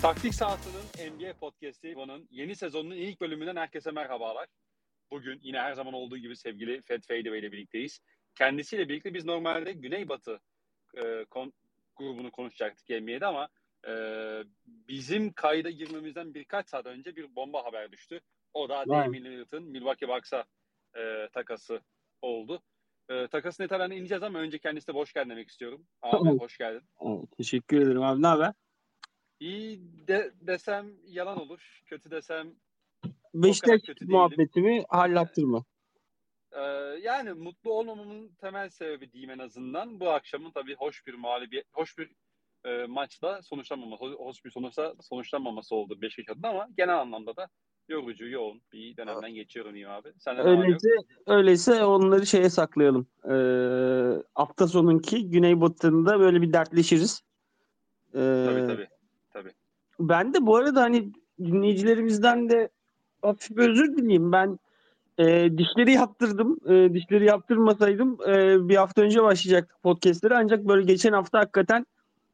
Taktik Sahası'nın NBA Podcast'ı yeni sezonunun ilk bölümünden herkese merhabalar. Bugün yine her zaman olduğu gibi sevgili Fed Fadeaway ile birlikteyiz. Kendisiyle birlikte biz normalde Güneybatı grubunu konuşacaktık NBA'de ama bizim kayda girmemizden birkaç saat önce bir bomba haber düştü. O da Damian Lillard'ın Milwaukee Bucks'a takası oldu. Takasın detaylarına ineceğiz ama önce kendisine hoş geldin demek istiyorum. Abi hoş geldin. Teşekkür ederim abi. Ne haber? İyi desem yalan olur. Kötü desem Beşiktaş kötü muhabbetimi hallattırma. Yani mutlu olmamamın temel sebebi diyeyim en azından. Bu akşamın tabii hoş bir maçla hoş bir sonuçlanmaması oldu Beşiktaş adına ama genel anlamda da yorucu, yoğun bir dönemden geçiyorum diyeyim abi. Sende ne var yok? Öyleyse onları şeye saklayalım. Hafta sonunki Güneybatı'nda böyle bir dertleşiriz. Tabii. Ben de bu arada hani dinleyicilerimizden de hafif bir özür dileyeyim. Ben dişleri yaptırdım. Dişleri yaptırmasaydım bir hafta önce başlayacaktık podcastleri. Ancak böyle geçen hafta hakikaten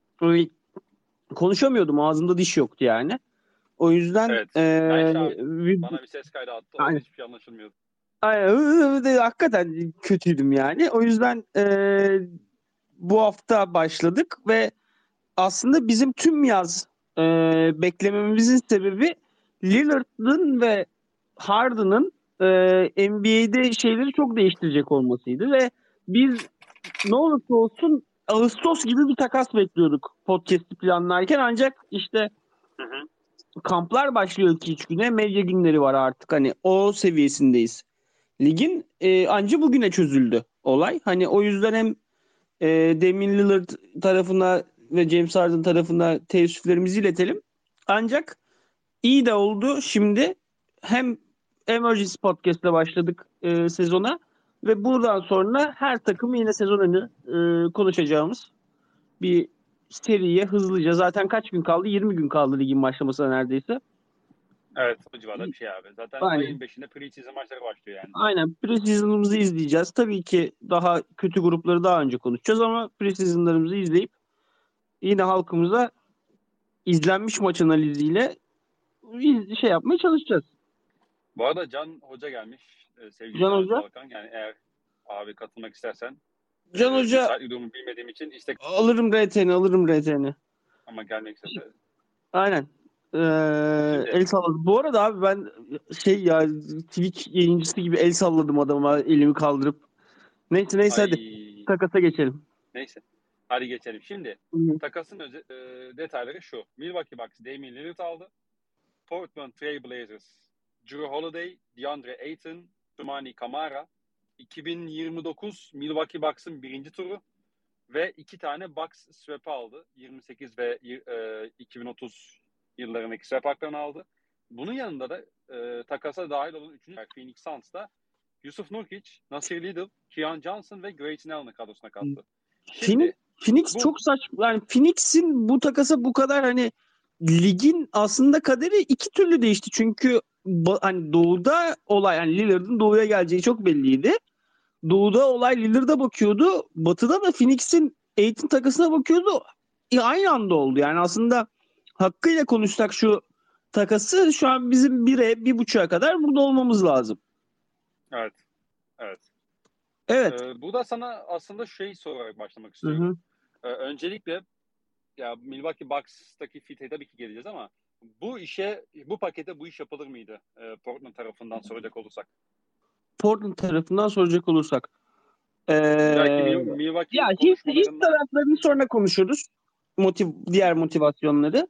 konuşamıyordum. Ağzımda diş yoktu yani. O yüzden evet. Bana bir ses kaydı attı. Orada hiçbir şey anlaşılmıyordu. Hakikaten kötüydüm yani. O yüzden bu hafta başladık ve aslında bizim tüm yaz beklememizin sebebi Lillard'ın ve Harden'ın NBA'de şeyleri çok değiştirecek olmasıydı ve biz ne olursa olsun Ağustos gibi bir takas bekliyorduk podcast'i planlarken, ancak işte kamplar başlıyor 2-3 güne, medya günleri var artık, hani o seviyesindeyiz ligin. Anca bugüne çözüldü olay. Hani o yüzden hem Damian Lillard tarafına ve James Harden tarafına teessüflerimizi iletelim. Ancak iyi de oldu şimdi. Hem Emergency Podcast'la başladık sezona ve buradan sonra her takımı yine sezon önü konuşacağımız bir seriye hızlıca. Zaten kaç gün kaldı? 20 gün kaldı ligin başlamasına neredeyse. Evet, o civarda bir şey abi. Zaten Aynen. ayın 5'inde pre-season maçları başlıyor yani. Aynen. Pre-season'ımızı izleyeceğiz. Tabii ki daha kötü grupları daha önce konuşacağız ama pre-season'larımızı izleyip yine halkımıza izlenmiş maç analiziyle şey yapmaya çalışacağız. Bu arada Can Hoca gelmiş. Sevgili Can Hoca. Balkan. Yani eğer abi katılmak istersen. Can Hoca. Müsait durumu bilmediğim için alırım RT'ni. Ama gelmek istese. Aynen. El salladım. Bu arada abi ben Twitch yayıncısı gibi el salladım adama, elimi kaldırıp. Neyse hadi takasa geçelim. Neyse. Hadi geçelim. Şimdi takasın detayları şu. Milwaukee Bucks Damian Lillard aldı. Portland Trail Blazers Jrue Holiday, DeAndre Ayton, Toumani Camara. 2029 Milwaukee Bucks'ın birinci turu ve 2 tane Bucks swap'ı aldı. 28 ve 2030 yıllarındaki swap haklarını aldı. Bunun yanında da takasa dahil olan 3. Phoenix Suns'ta Yusuf Nurkic, Nasir Little, Keon Johnson ve Grayson Allen'ı kadrosuna kattı. Phoenix çok saçma. Yani Phoenix'in bu takasa bu kadar, hani ligin aslında kaderi iki türlü değişti. Çünkü hani doğuda olay, yani Lillard'ın doğuya geleceği çok belliydi. Doğuda olay Lillard'a bakıyordu. Batıda da Phoenix'in Ayton takasına bakıyordu. Aynı anda oldu. Yani aslında hakkıyla konuşsak şu takası, şu an bizim 1'e 1.5'a kadar burada olmamız lazım. Evet. Bu da sana aslında sorarak başlamak istiyorum. Öncelikle ya Milwaukee Bucks'taki fite tabii ki geleceğiz ama bu pakete bu iş yapılır mıydı Portland tarafından soracak olursak? Milwaukee ya hiç taraflarını sonra konuşuruz. Diğer motivasyonları.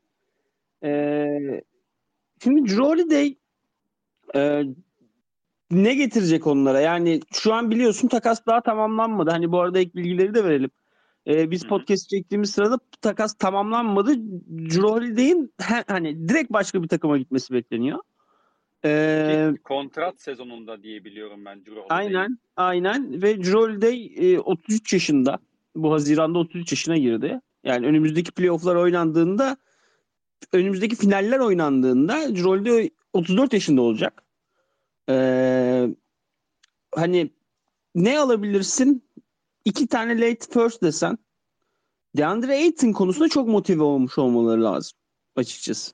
Şimdi Jrue Holiday ne getirecek onlara? Yani şu an biliyorsun takas daha tamamlanmadı. Hani bu arada ek bilgileri de verelim. Biz podcast çektiğimiz sırada takas tamamlanmadı. Jrue Holiday'in hani direkt başka bir takıma gitmesi bekleniyor. Kontrat sezonunda diye biliyorum ben Jrue Holiday'in. Aynen ve Jrue Holiday 33 yaşında. Bu Haziran'da 33 yaşına girdi. Yani önümüzdeki finaller oynandığında Jrue Holiday 34 yaşında olacak. Hani ne alabilirsin? 2 tane late first desen, DeAndre Ayton konusunda çok motive olmuş olmaları lazım açıkçası.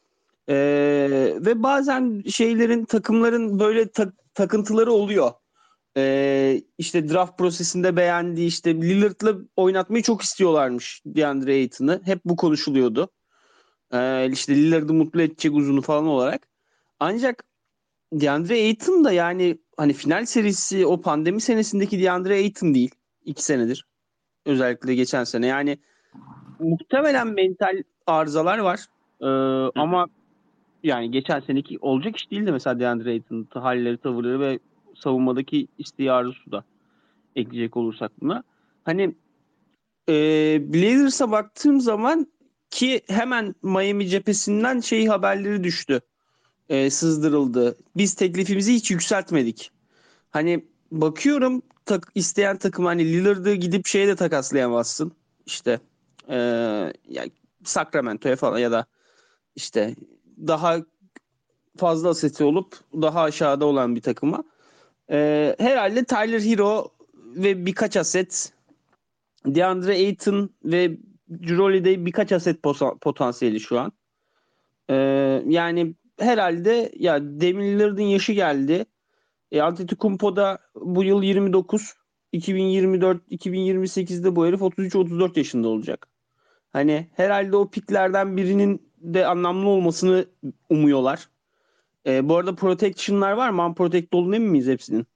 Ve bazen takımların böyle takıntıları oluyor. İşte draft prosesinde beğendiği işte Lillard'la oynatmayı çok istiyorlarmış DeAndre Ayton'ı. Hep bu konuşuluyordu. İşte Lillard'ı mutlu edecek uzunu falan olarak. Ancak DeAndre Ayton da yani hani final serisi o pandemi senesindeki DeAndre Ayton değil. 2 senedir. Özellikle geçen sene. Yani muhtemelen mental arızalar var. Ama yani geçen seneki olacak iş değildi mesela DeAndre Ayton'ın halleri, tavırları ve savunmadaki isteği arzusu da ekleyecek olursak buna. Hani Blazers'a baktığım zaman ki hemen Miami cephesinden haberleri düştü. Sızdırıldı. Biz teklifimizi hiç yükseltmedik. Hani bakıyorum isteyen takım hani Lillard'ı gidip de takaslayamazsın. İşte e, yani Sacramento'ya falan ya da işte daha fazla aseti olup daha aşağıda olan bir takıma. Herhalde Tyler Hero ve birkaç aset, DeAndre Ayton ve Jrue Holiday birkaç aset potansiyeli şu an. Yani herhalde ya Damian Lillard'ın yaşı geldi. Antetokounmpo da bu yıl 29. 2024-2028'de bu herif 33-34 yaşında olacak. Hani herhalde o piklerden birinin de anlamlı olmasını umuyorlar. Bu arada protection'lar var mı? Unprotected olduğunu emin miyiz hepsinin?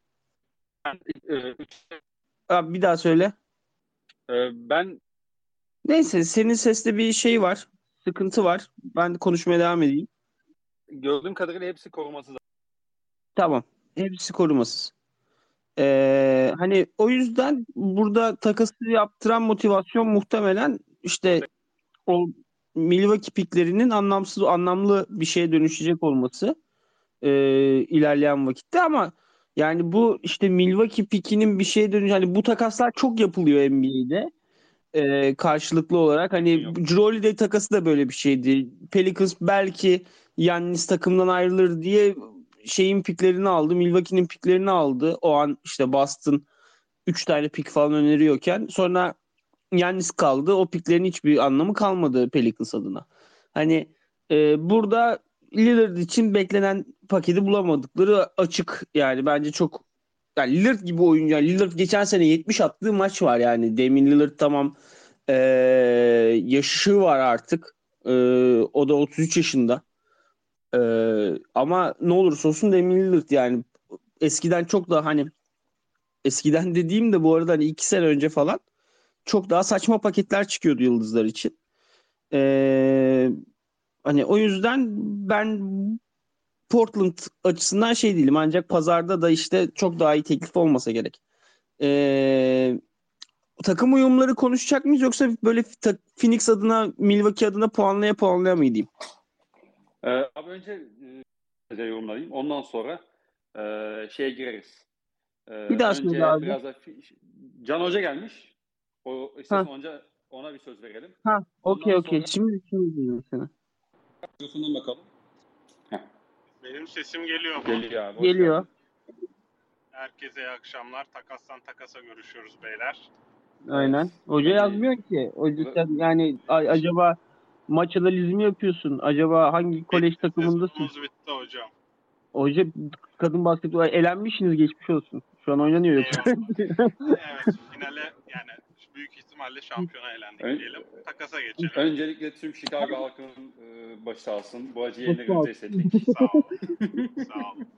Abi bir daha söyle. Ben Neyse senin seste bir var. Sıkıntı var. Ben de konuşmaya devam edeyim. gördüğüm kadarıyla hepsi korumasız. Tamam. Hepsi korumasız. Hani o yüzden burada takası yaptıran motivasyon muhtemelen işte o Milwaukee piklerinin anlamlı bir şeye dönüşecek olması ilerleyen vakitte ama yani bu işte Milwaukee pikinin bir şeye hani bu takaslar çok yapılıyor NBA'de karşılıklı olarak. Hani Yok. Jrue Holiday takası da böyle bir şeydi. Pelicans belki Giannis takımdan ayrılır diye piklerini aldı. Milwaukee'nin piklerini aldı. O an işte Boston 3 tane pik falan öneriyorken sonra Giannis kaldı. O piklerin hiçbir anlamı kalmadı Pelicans adına. Hani burada Lillard için beklenen paketi bulamadıkları açık. Yani bence çok yani Lillard gibi oyuncu. Yani Lillard geçen sene 70 attığı maç var yani. Damian Lillard tamam e, yaşı var artık. O da 33 yaşında. E, ama ne olursa olsun Damian Lillard yani eskiden çok daha hani eskiden dediğim de bu arada hani 2 sene önce falan çok daha saçma paketler çıkıyordu yıldızlar için. Ee, hani o yüzden ben Portland açısından değilim. Ancak pazarda da işte çok daha iyi teklif olmasa gerek. Ee, takım uyumları konuşacak mıyız yoksa böyle Phoenix adına Milwaukee adına puanlaya mı gideyim? Abi önce yorumlayayım. Ondan sonra gireriz. Bir daha söyle Önce abi. biraz da Can Hoca gelmiş. O Ha, istersen önce ona bir söz verelim. okey Ondan okey. sonra Şimdi dinliyorum seni. mikrofondan bakalım. Heh, Benim sesim geliyor mu? geliyor abi. Hoş Geliyor. geldin. Herkese iyi akşamlar. Takastan takasa görüşüyoruz beyler. Aynen. Evet. Hoca Önce yazmıyor ki. Hoca burada yani acaba maç analizmi yapıyorsun? Acaba hangi kolej Bitti, takımındasın? sezonumuz bitti hocam. Hoca kadın basketbol elenmişsiniz geçmiş olsun. Şu an oynanıyor yoksa. Evet, finale yani büyük ihtimalle şampiyona elendik diyelim. Takasa geçelim. öncelikle tüm Chicago halkının başı sağ olsun. Bu acıyı Başı sağ ellerinize olsun. hissettik. Sağ olun. Sağ olun.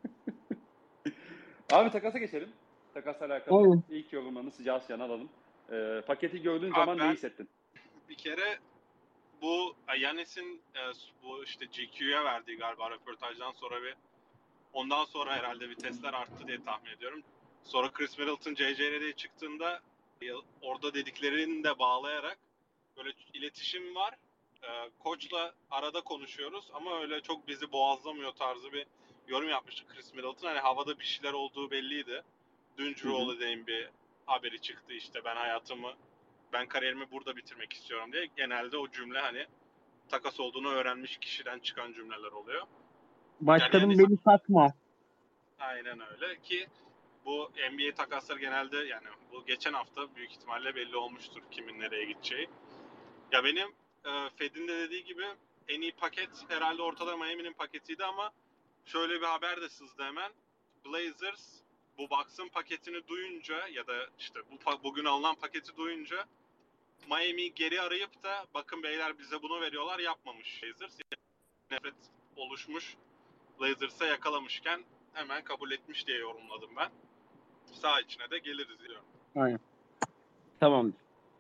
Abi takasa geçelim. Takasla alakalı Aynen. ilk yorumlarını sıcağı sıcağına alalım. Paketi gördüğün Abi zaman ne ben hissettin? bir kere bu Giannis'in bu işte GQ'ya verdiği galiba röportajdan sonra ondan sonra herhalde vitesler arttı diye tahmin ediyorum. Sonra Chris Middleton JJ'ye çıktığında orada dediklerini de bağlayarak böyle iletişim var. Koçla arada konuşuyoruz ama öyle çok bizi boğazlamıyor tarzı bir yorum yapmıştı Chris Middleton. Hani havada bir şeyler olduğu belliydi. Dün Jrue Holiday'in bir haberi çıktı işte ben kariyerimi burada bitirmek istiyorum diye. Genelde o cümle hani takas olduğunu öğrenmiş kişiden çıkan cümleler oluyor. Başkanım Yani beni satma. aynen öyle ki bu NBA takasları genelde yani bu geçen hafta büyük ihtimalle belli olmuştur kimin nereye gideceği. Ya benim Fed'in de dediği gibi en iyi paket herhalde ortada Miami'nin paketiydi ama şöyle bir haber de sızdı hemen. Blazers bu Bucks'ın paketini duyunca ya da işte bugün alınan paketi duyunca Miami'yi geri arayıp da bakın beyler bize bunu veriyorlar yapmamış Blazers. Yani nefret oluşmuş Blazers'a yakalamışken hemen kabul etmiş diye yorumladım ben. Sağ içine de geliriz diyorum. Aynen. Tamam.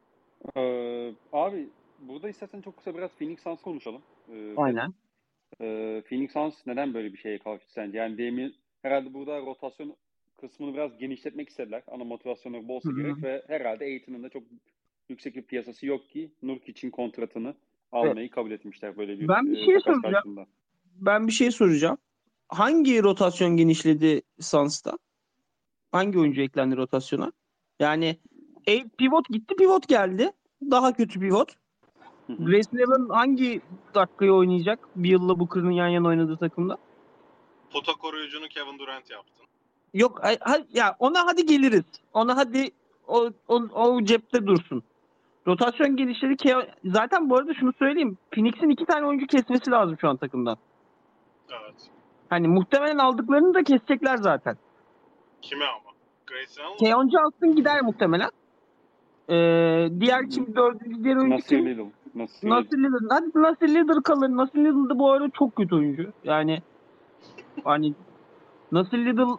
Abi burada istersen çok kısa biraz Phoenix Suns konuşalım. Aynen. Phoenix Suns neden böyle bir şeye kalktı sence? Yani herhalde burada rotasyon kısmını biraz genişletmek istediler. Ana motivasyonu bol olsa gerek ve herhalde Aiton'un da çok yüksek bir piyasası yok ki Nurkic'in kontratını almayı kabul etmişler böyle bir Ben bir şey takas soracağım. karşılığında. Ben bir şey soracağım. Hangi rotasyon genişledi Suns'ta? Hangi oyuncu eklendi rotasyona? Yani pivot gitti, pivot geldi. Daha kötü pivot. Grayson Allen hangi dakikayı oynayacak? Bir yılla Booker'ın yan yana oynadığı takımda. Pota koruyucunu Kevin Durant yaptın. Yok ya ona hadi geliriz. Ona hadi o cepte dursun. Rotasyon gelişleri zaten bu arada şunu söyleyeyim. Phoenix'in 2 tane oyuncu kesmesi lazım şu an takımdan. Evet. Hani muhtemelen aldıklarını da kesecekler zaten. Kime ama? Grayson Allen mı? Keon Johnson gider muhtemelen. Diğer kim diğer oyuncu kim? Nasir Little. Hadi Nasir Little kalır. Nasir Little de bu arada çok kötü oyuncu. Yani hani Nasir Little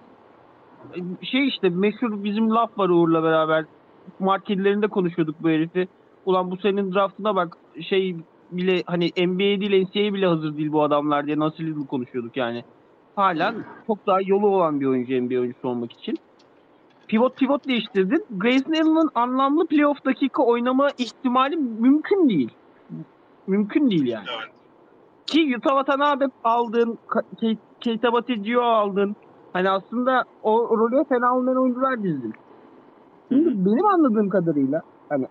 işte meşhur bizim laf var Uğur'la beraber. Marketlerinde konuşuyorduk bu herifi. Ulan bu senin draftına bak bile hani NBA değil NCAA bile hazır değil bu adamlar diye Nasir Little konuşuyorduk yani. Hala çok daha yolu olan bir oyuncu NBA oyuncusu olmak için. Pivot değiştirdin. Grayson Allen'ın anlamlı playoff dakika oynama ihtimali mümkün değil. Mümkün değil yani. Evet. Ki Utah Watanabe aldın, Keita Battiglio aldın. Hani aslında o role fena olmayan oyuncular dizdin. Şimdi benim anladığım kadarıyla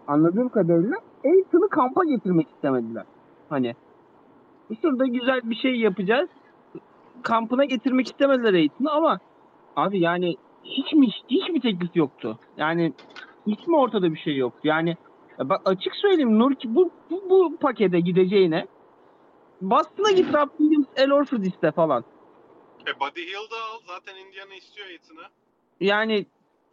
Aiton'u kampa getirmek istemediler. Hani şurada güzel bir şey yapacağız. Kampına getirmek istemediler Aiton'u ama abi yani hiç mi teklif yoktu? Yani hiç mi ortada bir şey yoktu? Yani bak açık söyleyeyim Nurki bu pakete gideceğine Boston'a git Rob Williams, El Horford iste falan. Buddy Hield'ı al. Zaten Indiana istiyor Aiton'u. Yani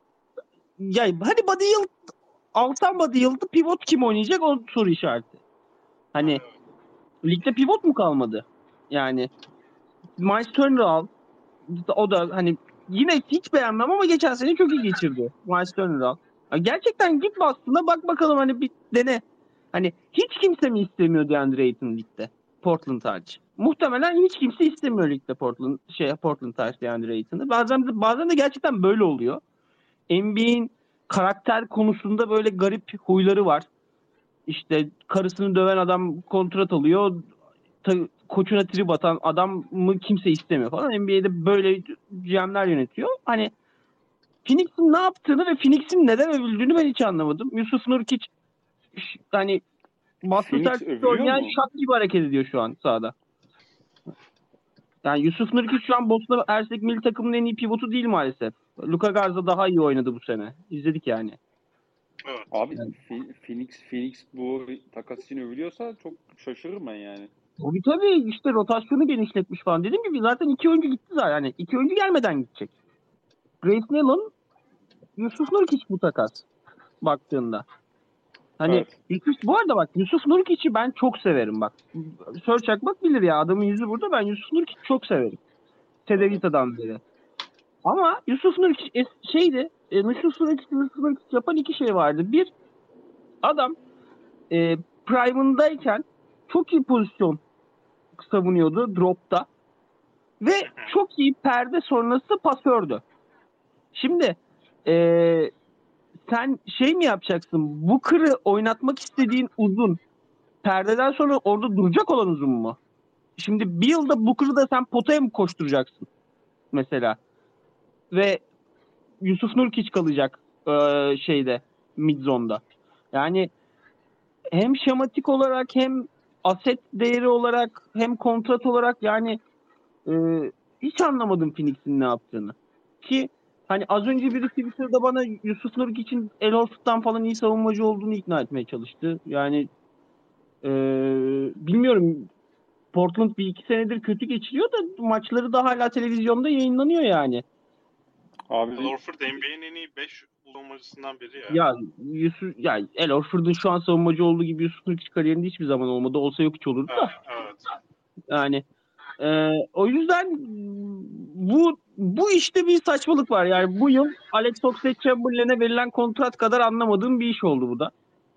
ya hadi Buddy Hield alsan Buddy Hield'ı pivot kim oynayacak o soru işareti. Hani Evet. ligde pivot mu kalmadı? Yani Miles Turner'ı al. O da hani yine hiç beğenmem ama geçen sene çok iyi geçirdi. Miles Turner'ı al. Gerçekten git Boston'a bak bakalım hani bir dene. Hani hiç kimse mi istemiyor DeAndre Ayton ligde? Portland hariç. Muhtemelen hiç kimse istemiyor ligde Portland hariç DeAndre Ayton'ı. Bazen de gerçekten böyle oluyor. NBA'in karakter konusunda böyle garip huyları var. İşte karısını döven adam kontrat alıyor. Koçuna trip atan adamı kimse istemiyor falan. NBA'de böyle GM'ler yönetiyor. Hani Phoenix'in ne yaptığını ve Phoenix'in neden övüldüğünü ben hiç anlamadım. Yusuf Nurkic hani Boston Celtics'te oynayan şak gibi hareket ediyor şu an sahada. Yani Yusuf Nurkic şu an Boston Hersek milli takımının en iyi pivotu değil maalesef. Luka Garza daha iyi oynadı bu sene. İzledik yani. Evet. Abi yani. Phoenix bu takas için övülüyorsa çok şaşırırım ben yani. Tabii işte rotasyonu genişletmiş falan. Dediğim gibi zaten 2 oyuncu gitti zaten. Yani 2 oyuncu gelmeden gidecek. Grayson Allen, Yusuf Nurkic bu takas baktığında. Hani evet. Bu arada bak Yusuf Nurkic'i ben çok severim bak. Sör Çakmak bilir ya adamın yüzü burada. Ben Yusuf Nurkic'i çok severim. Tedevita'dan beri. Ama Yusuf Nurkic Yusuf Nurkic yapan 2 şey vardı. Bir, adam prime'ındayken çok iyi pozisyon savunuyordu dropta. Ve çok iyi perde sonrası pasördü. Şimdi sen mi yapacaksın? Booker'ı oynatmak istediğin uzun. Perdeden sonra orada duracak olan uzun mu? Şimdi bir yılda Booker'ı da sen potaya mı koşturacaksın? Mesela. Ve Yusuf Nurkic kalacak mid zone'da. Yani hem şematik olarak hem aset değeri olarak hem kontrat olarak yani hiç anlamadım Phoenix'in ne yaptığını. Ki hani az önce birisi Twitter'da bana Yusuf Nurkic'in El Horford'dan falan iyi savunmacı olduğunu ikna etmeye çalıştı. Yani bilmiyorum Portland bir iki senedir kötü geçiriyor da maçları da hala televizyonda yayınlanıyor yani. Abi Al Horford NBA'nin en iyi 5 savunmacısından biri ya. Ya El Horford'un şu an savunmacı olduğu gibi Yusuf Nurkic kariyerinde hiçbir zaman olmadı. Olsa yok hiç olurdu da. Evet. Yani o yüzden bu işte bir saçmalık var. Yani bu yıl Alex Oxlade-Chamberlain'e verilen kontrat kadar anlamadığım bir iş oldu bu da.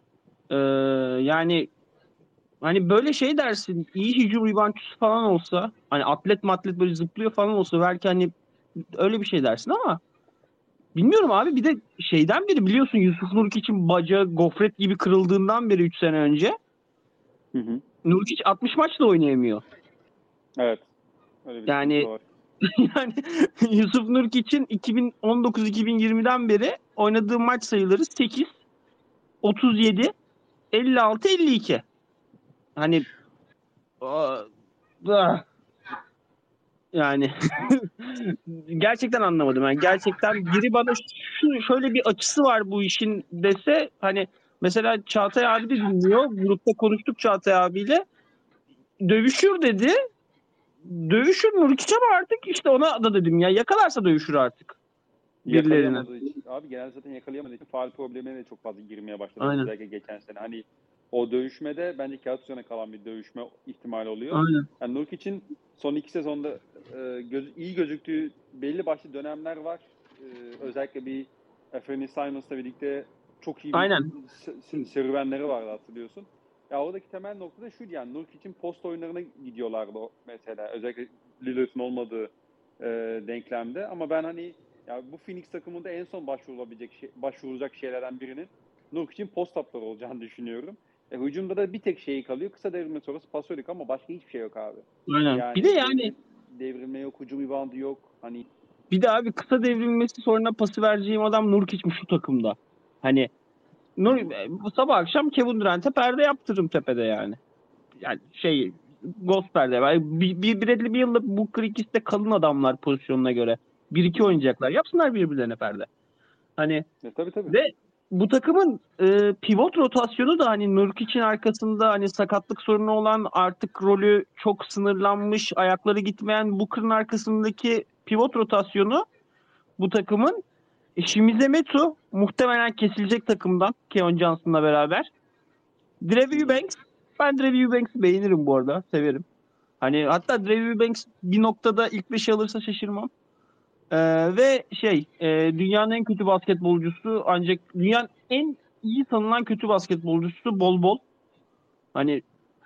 Yani hani böyle şey dersin, iyi hücum reboundçısı falan olsa, hani atlet böyle zıplıyor falan olsa belki hani öyle bir şey dersin ama bilmiyorum abi. Bir de şeyden beri biliyorsun Yusuf Nurkic'in bacağı gofret gibi kırıldığından beri 3 sene önce Hı. Nurkic 60 maçla oynayamıyor. Evet. Öyle bir Yani sıkıntı var. yani Yusuf Nurkic'in 2019-2020'den beri oynadığı maç sayıları 8, 37, 56, 52. Hani aa, yani gerçekten anlamadım. Yani gerçekten biri bana şöyle bir açısı var bu işin dese, hani mesela Çağatay abi de dinliyor. Grupta konuştuk Çağatay abiyle. Dövüşür dedi. Dövüşür Nurkic ama artık işte ona da dedim ya, yakalarsa dövüşür artık birilerine. Yakalayamadığı için. Abi genelde zaten yakalayamadığı için faul problemine de çok fazla girmeye başladı. Aynen. Özellikle geçen sene. Hani o dövüşmede bence kağıt üzerine kalan bir dövüşme ihtimali oluyor. Aynen. Yani Nurkic'in son 2 sezonda iyi gözüktüğü belli başlı dönemler var. Özellikle bir Anthony Simons'la birlikte çok iyi bir Aynen. serüvenleri vardı, hatırlıyorsun. Ya oradaki temel nokta da şuydu, yani Nurkic'in post oyunlarına gidiyorlardı mesela. Özellikle Lillard'ın olmadığı denklemde. Ama ben hani ya bu Phoenix takımında en son başvurulacak şeylerden birinin Nurkic'in post-up'ları olacağını düşünüyorum. Hücumda da bir tek şey kalıyor. Kısa devrilme sonrası pasörlük, ama başka hiçbir şey yok abi. Aynen. Yani Bir de yani devrilme yok, hücum reboundu yok. Hani bir de abi kısa devrilmesi sonra pası vereceğim adam Nurkic'miş şu takımda. Hani bu sabah akşam Kevin Durant'e perde yaptırırım tepede yani. Yani Ghost perde. Yani bir yılda bu ikisi de kalın adamlar pozisyonuna göre. 1-2 oynayacaklar. Yapsınlar birbirlerine perde. Hani tabii. ve bu takımın pivot rotasyonu da hani Nurkic'in arkasında hani sakatlık sorunu olan, artık rolü çok sınırlanmış, ayakları gitmeyen Booker'ın arkasındaki pivot rotasyonu bu takımın Shimize Metu muhtemelen kesilecek takımdan Keon Johnson'la beraber. Drew Eubanks. Ben Drew Eubanks'i beğenirim bu arada. Severim. Hani hatta Drew Eubanks bir noktada ilk 5'i alırsa şaşırmam. Ve dünyanın en kötü basketbolcusu, ancak dünyanın en iyi tanınan kötü basketbolcusu Bol. Hani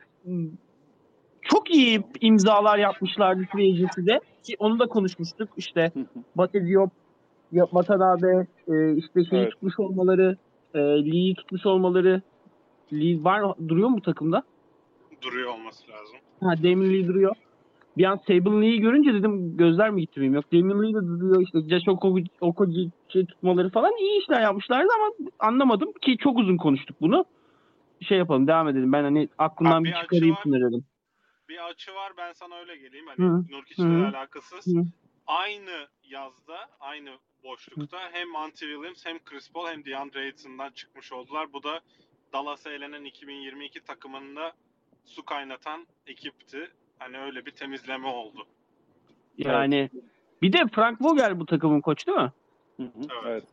çok iyi imzalar yapmışlardı free agency'de. Ki onu da konuşmuştuk. İşte Bate Diop, Watanabe, işte şeyi Evet. tutmuş olmaları, Lee'yi tutmuş olmaları. Lee duruyor mu takımda? Duruyor olması lazım. Damian Lee duruyor. Bir an Saban Lee'yi görünce dedim gözler mi gitti benim? Yok, Damian Lee de duruyor, işte Josh Okogie tutmaları falan iyi işler yapmışlardı ama anlamadım ki, çok uzun konuştuk bunu. Yapalım, devam edelim. Ben hani aklımdan bir çıkarayım dedim. Bir açı var, ben sana öyle geleyim. Hani Nurkic'le alakasız. Aynı yazda, aynı boşlukta hem Monty Williams hem Chris Paul hem DeAndre Ayton'dan çıkmış oldular. Bu da Dallas'a elenen 2022 takımında su kaynatan ekipti. Hani öyle bir temizleme oldu. Yani bir de Frank Vogel bu takımın koçu değil mi? Evet.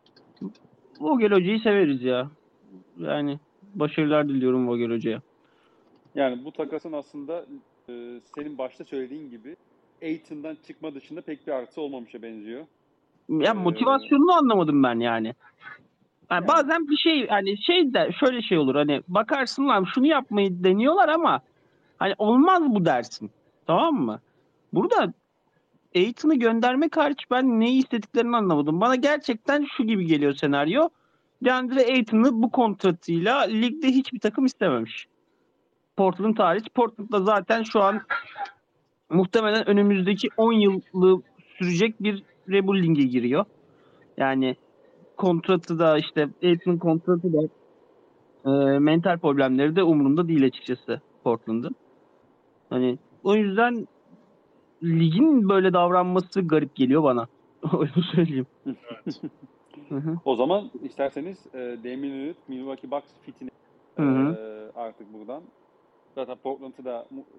Vogel hocayı severiz ya. Yani başarılar diliyorum Vogel hocaya. Yani bu takasın aslında senin başta söylediğin gibi Aiton'dan çıkma dışında pek bir artısı olmamışa benziyor. Ya motivasyonunu anlamadım ben yani. Yani bazen bir hani de şöyle şey olur, hani bakarsın lan şunu yapmayı deniyorlar ama hani olmaz bu dersin. Tamam mı? Burada Aiton'u göndermek hariç ben neyi istediklerini anlamadım. Bana gerçekten şu gibi geliyor senaryo. DeAndre Ayton'u bu kontratıyla ligde hiçbir takım istememiş. Portland hariç. Portland'da zaten şu an muhtemelen önümüzdeki 10 yılı sürecek bir rebuilding'e giriyor. Yani kontratı da, işte Aiton'un kontratı da, mental problemleri de umurunda değil açıkçası Portland'ın. Hani o yüzden ligin böyle davranması garip geliyor bana. Öyle söyleyeyim. Evet. O zaman isterseniz Damian Lillard, Milwaukee Bucks fitini artık buradan. Zaten Portland'ı da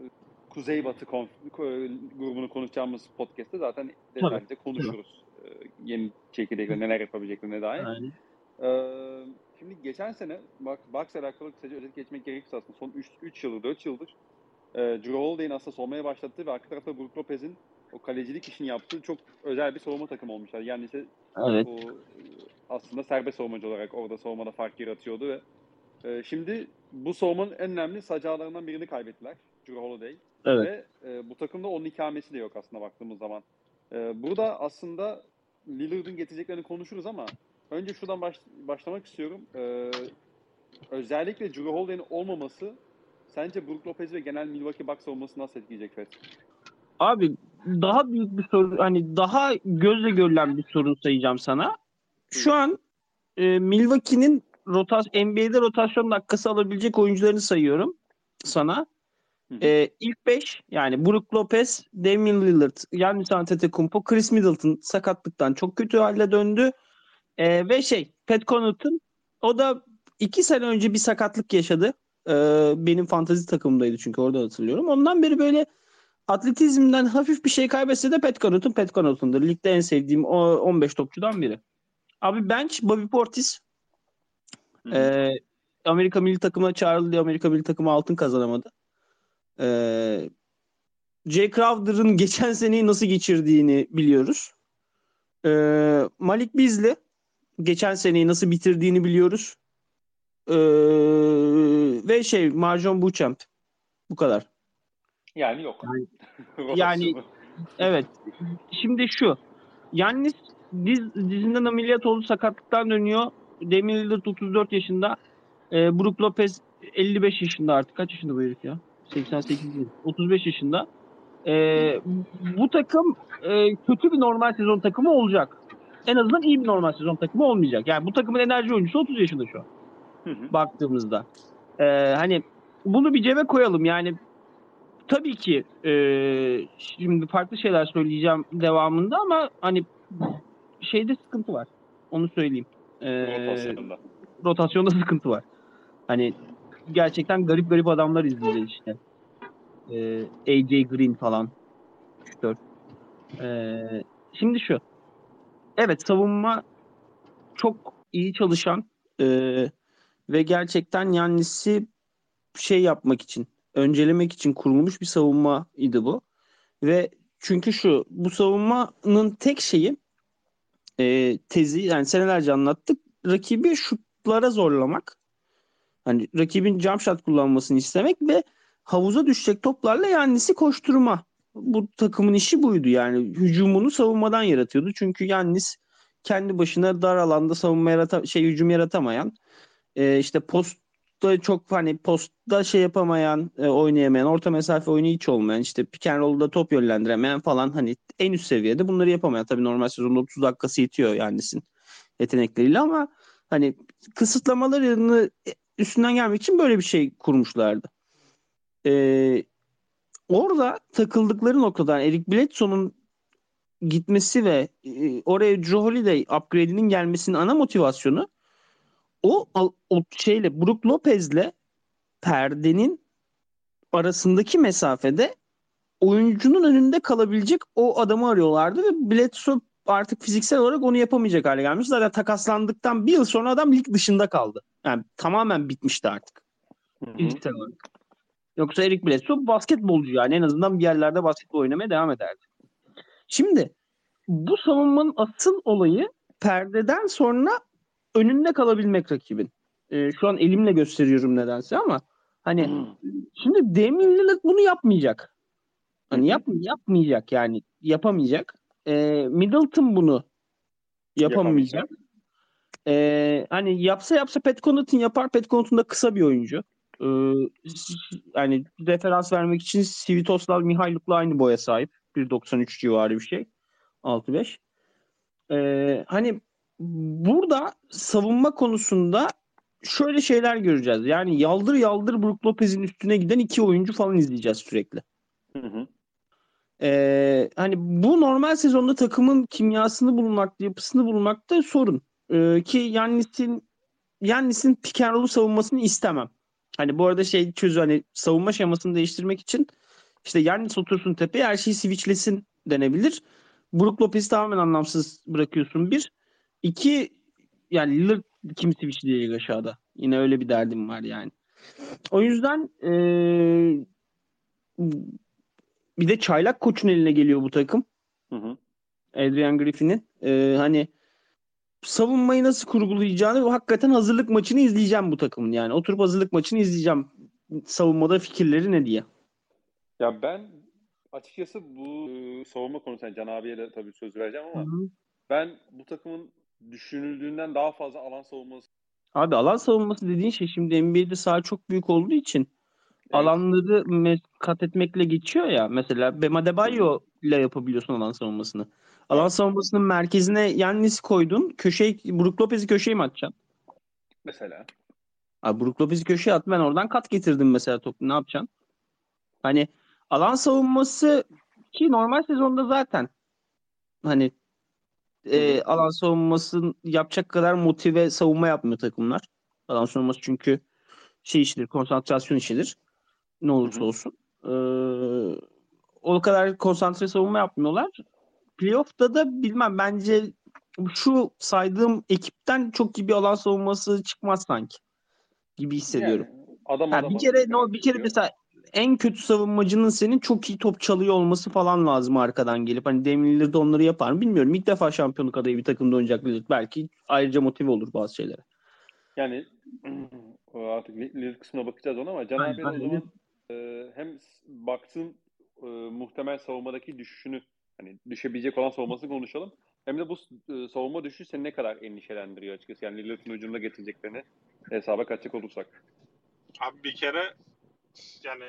Kuzeybatı grubunu konuşacağımız podcast'te zaten detaylıca konuşuruz. Yeni çekirdekler neler yapabileceklerine dair. Aynen. Şimdi geçen sene Bucks'la alakalı kısaca özet geçmek gerekirse aslında son 3 yıldır, 4 yıldır Jrue Holiday'in aslında savunmaya başlattığı ve arka tarafta Brook Lopez'in o kalecilik işini yaptığı çok özel bir savunma takımı olmuşlar. Yani ise Evet. bu aslında serbest savunmacı olarak orada savunmada fark yaratıyordu ve şimdi bu savunmanın en önemli sacağlarından birini kaybettiler. Jrue Holiday. Evet. Ve bu takımda onun ikamesi de yok aslında baktığımız zaman. Burada aslında Lillard'ın getireceklerini konuşuruz ama önce şuradan başlamak istiyorum. Özellikle Jrue Holiday'in olmaması sence Brook Lopez ve genel Milwaukee Bucks savunmasını nasıl etkileyecek Fred? Abi daha büyük bir sorun, hani daha gözle görülen bir sorun sayacağım sana. Şu an Milwaukee'nin NBA'de rotasyon dakikası alabilecek oyuncularını sayıyorum sana. İlk 5 yani Brook Lopez, Damian Lillard, Giannis Antetokounmpo, Chris Middleton sakatlıktan çok kötü halde döndü. Ve Pat Connaughton, o da 2 sene önce bir sakatlık yaşadı. Benim fantezi takımımdaydı çünkü orada hatırlıyorum. Ondan beri böyle atletizmden hafif bir şey kaybetse de Pat Connaughton'dur. Ligde en sevdiğim 15 topçudan biri. Abi bench Bobby Portis. Amerika milli takımına çağrıldı diye Amerika milli takımı altın kazanamadı. Jay Crowder'ın geçen seneyi nasıl geçirdiğini biliyoruz. Malik Beasley geçen seneyi nasıl bitirdiğini biliyoruz. Ve Marjon Beauchamp. Bu kadar. Yani yok. Yani evet. Şimdi şu. Giannis dizinden ameliyat oldu, sakatlıktan dönüyor. Damian Lillard 34 yaşında. Brook Lopez 55 yaşında artık. Kaç yaşında bu herif ya? 88 değil. 35 yaşında. Bu takım kötü bir normal sezon takımı olacak. En azından iyi bir normal sezon takımı olmayacak. Yani bu takımın enerji oyuncusu 30 yaşında şu an. Baktığımızda. Hani bunu bir cebe koyalım. Yani tabii ki şimdi farklı şeyler söyleyeceğim devamında ama hani şeyde sıkıntı var. Onu söyleyeyim. Rotasyonda sıkıntı var. Hani gerçekten garip adamlar izleyeceğiz işte. AJ Green falan. 3-4. Şimdi şu. Evet, savunma çok iyi çalışan ve gerçekten Giannis'i yapmak için, öncelemek için kurulmuş bir savunmaydı bu. Ve çünkü bu savunmanın tek şeyi tezi, yani senelerce anlattık, rakibi şutlara zorlamak. Hani rakibin jump shot kullanmasını istemek ve havuza düşecek toplarla Giannis'i koşturma. Bu takımın işi buydu yani. Hücumunu savunmadan yaratıyordu. Çünkü Giannis kendi başına dar alanda hücum yaratamayan, işte postta çok postta yapamayan, oynayamayan, orta mesafe oyunu hiç olmayan, işte pick and roll'da top yönlendiremeyen falan, hani en üst seviyede bunları yapamayan. Tabii normal sezonda 30 dakikası yetiyor Giannis'in yetenekleriyle ama hani kısıtlamalarını üstünden gelmek için böyle bir şey kurmuşlardı. Orada takıldıkları noktadan Eric Bledsoe'nun gitmesi ve oraya Jrue Holiday upgrade'inin gelmesinin ana motivasyonu o Brook Lopez'le perdenin arasındaki mesafede oyuncunun önünde kalabilecek o adamı arıyorlardı ve Bledsoe artık fiziksel olarak onu yapamayacak hale gelmiş. Zaten takaslandıktan bir yıl sonra adam lig dışında kaldı. Yani tamamen bitmişti artık. Fiziksel olarak. Yoksa Eric Bledsoe basketbolcu, yani en azından bir yerlerde basketbol oynamaya devam ederdi. Şimdi bu savunmanın asıl olayı perdeden sonra önünde kalabilmek rakibin. Şu an elimle gösteriyorum nedense ama hani şimdi Damian Lillard bunu yapmayacak. Hani yapmayacak, yani yapamayacak. Middleton bunu yapamayacak. Hani yapsa Pat Connaughton yapar. Pat Connaughton da kısa bir oyuncu. Yani referans vermek için Svitosław Mihailuk'la aynı boya sahip. 1.93 civarı bir şey. 6.5. Hani burada savunma konusunda şöyle şeyler göreceğiz. Yani yaldır yaldır Brook Lopez'in üstüne giden 2 oyuncu falan izleyeceğiz sürekli. Hani bu normal sezonda takımın kimyasını bulmakta, yapısını bulmakta sorun. Ki Giannis'in pick and roll'u savunmasını istemem. Hani bu arada hani savunma şemasını değiştirmek için İşte Giannis otursun tepeye, her şeyi switchlesin denebilir. Brook Lopez'i tamamen anlamsız bırakıyorsun bir. İki, yani Lillard kim switchleyecek aşağıda? Yine öyle bir derdim var yani. O yüzden bir de çaylak koçun eline geliyor bu takım. Adrian Griffin'in. Hani savunmayı nasıl kurgulayacağını, hakikaten hazırlık maçını izleyeceğim bu takımın yani. Oturup hazırlık maçını izleyeceğim. Savunmada fikirleri ne diye. Ya ben açıkçası bu savunma konusunda Can abiye de tabii söz vereceğim ama ben bu takımın düşünüldüğünden daha fazla alan savunması. Abi alan savunması dediğin şey şimdi NBA'de saha çok büyük olduğu için alanları kat etmekle geçiyor ya. Mesela Bam Adebayo ile yapabiliyorsun alan savunmasını. Alan savunmasının merkezine Giannis'i koydun. Brook Lopez'i köşeye mi atacaksın? Mesela. Abi Brook Lopez'i köşeye at. Ben oradan kat getirdim mesela topu. Ne yapacaksın? Hani alan savunması ki normal sezonda zaten hani alan savunmasını yapacak kadar motive savunma yapmıyor takımlar. Alan savunması çünkü işidir, konsantrasyon işidir. Ne olursa olsun. O kadar konsantre savunma yapmıyorlar. Playoff'ta da bilmem, bence şu saydığım ekipten çok iyi bir alan savunması çıkmaz sanki gibi hissediyorum. Yani bir kere mesela en kötü savunmacının senin çok iyi top çalıyor olması falan lazım arkadan gelip. Hani Damian Lillard onları yapar mı bilmiyorum. İlk defa şampiyonluk adayı bir takımda oynayacak Lillard. Belki ayrıca motive olur bazı şeylere. Yani artık Lillard kısmına bakacağız ona ama Can abi o zaman hem Bucks'ın muhtemel savunmadaki düşüşünü, hani düşebilecek olan savunmasını konuşalım. Hem de bu savunma düşüşü seni ne kadar endişelendiriyor açıkçası. Yani Lillard'ın ucunda getireceklerini hesaba katacak olursak. Abi bir kere yani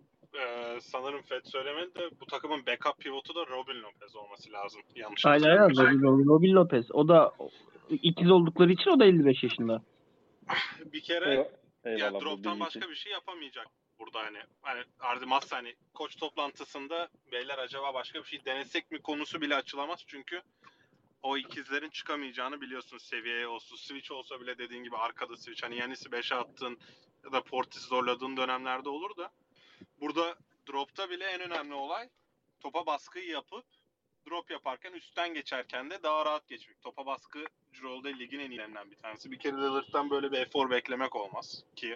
sanırım Fed söylemedi de bu takımın backup pivotu da Robin Lopez olması lazım. Yanlış hatırlamıyorsam. Robin Lopez. O da ikiz oldukları için o da 55 yaşında. Bir kere Eyvallah, drop'tan başka bir şey yapamayacak burada hani Ardimaz hani koç toplantısında beyler acaba başka bir şey denesek mi konusu bile açılamaz çünkü o ikizlerin çıkamayacağını biliyorsun seviyeye olsun. Switch olsa bile dediğin gibi arkada switch. Hani Yanis'i 5'e attığın ya da Portis'i zorladığın dönemlerde olur da burada drop'ta bile en önemli olay topa baskıyı yapıp drop yaparken üstten geçerken de daha rahat geçmek. Topa baskı Cirol'da ligin en iyilerinden bir tanesi. Bir kere Lillard'dan böyle bir efor beklemek olmaz ki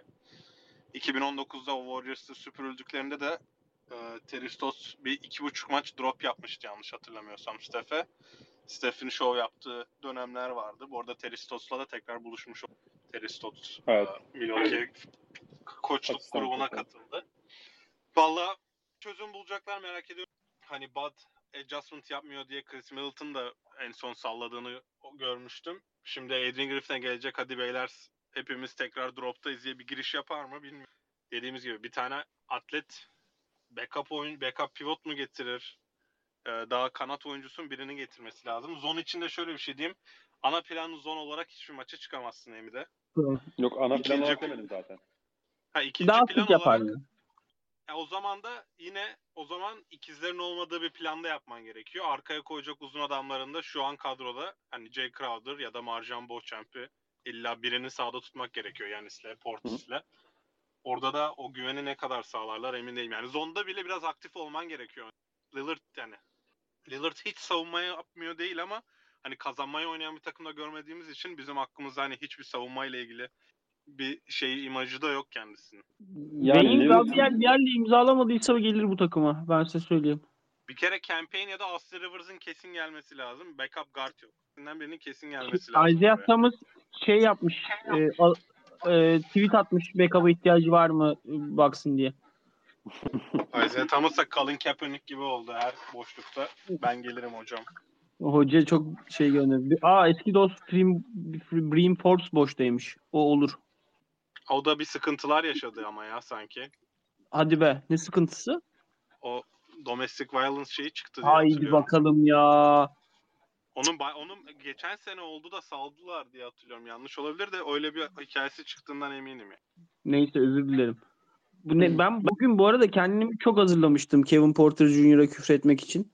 2019'da o Warriors'ı süpürüldüklerinde de Teristos bir 2,5 maç drop yapmıştı yanlış hatırlamıyorsam Steph'in show yaptığı dönemler vardı. Bu arada Teristos'la da tekrar buluşmuş. Teristos Milwaukee koçluk grubuna katıldı. Valla çözüm bulacaklar merak ediyorum. Hani Bud adjustment yapmıyor diye Chris Middleton da en son salladığını görmüştüm. Şimdi Adrian Griffin'e gelecek hadi beyler hepimiz tekrar drop'tayız diye bir giriş yapar mı bilmiyorum. Dediğimiz gibi bir tane atlet backup pivot mu getirir? Daha kanat oyuncusun birini getirmesi lazım. Zone içinde şöyle bir şey diyeyim. Ana planı zone olarak hiçbir maça çıkamazsın Emi'de. Yok, ana plan olarak demedim zaten. İkinci daha plan yapar olarak o zaman da yine ikizlerin olmadığı bir planda yapman gerekiyor. Arkaya koyacak uzun adamların da şu an kadroda hani Jay Crowder ya da Marjan Beauchamp'i illa birini sağda tutmak gerekiyor Yanis'le, Portis'le. Orada da o güveni ne kadar sağlarlar emin değilim. Yani zonda bile biraz aktif olman gerekiyor. Lillard hiç savunmaya yapmıyor değil ama hani kazanmaya oynayan bir takımda görmediğimiz için bizim aklımızda hani hiçbir savunmayla ilgili bir imajı da yok kendisinin. Yani Gabriel Bier'le imzalamadıysa gelir bu takıma. Ben size söyleyeyim. Bir kere Campaign ya da Austin Rivers'ın kesin gelmesi lazım. Backup guard yok. İkisinden birinin kesin gelmesi lazım. Isaiah Thomas yapmış. Tweet atmış. Backup'a ihtiyacı var mı baksın diye. Isaiah Thomas'a Colin Kaepernick gibi oldu her boşlukta. Ben gelirim hocam. Hoca çok gönderdi. Eski dost Bream Forbes boştaymış. O olur. O da bir sıkıntılar yaşadı ama ya sanki. Hadi be. Ne sıkıntısı? O domestic violence çıktı diye hatırlıyorum. Haydi bakalım ya. Onun geçen sene oldu da saldılar diye hatırlıyorum. Yanlış olabilir de öyle bir hikayesi çıktığından eminim ya. Neyse özür dilerim. Ben bugün bu arada kendimi çok hazırlamıştım Kevin Porter Jr.'a küfretmek için.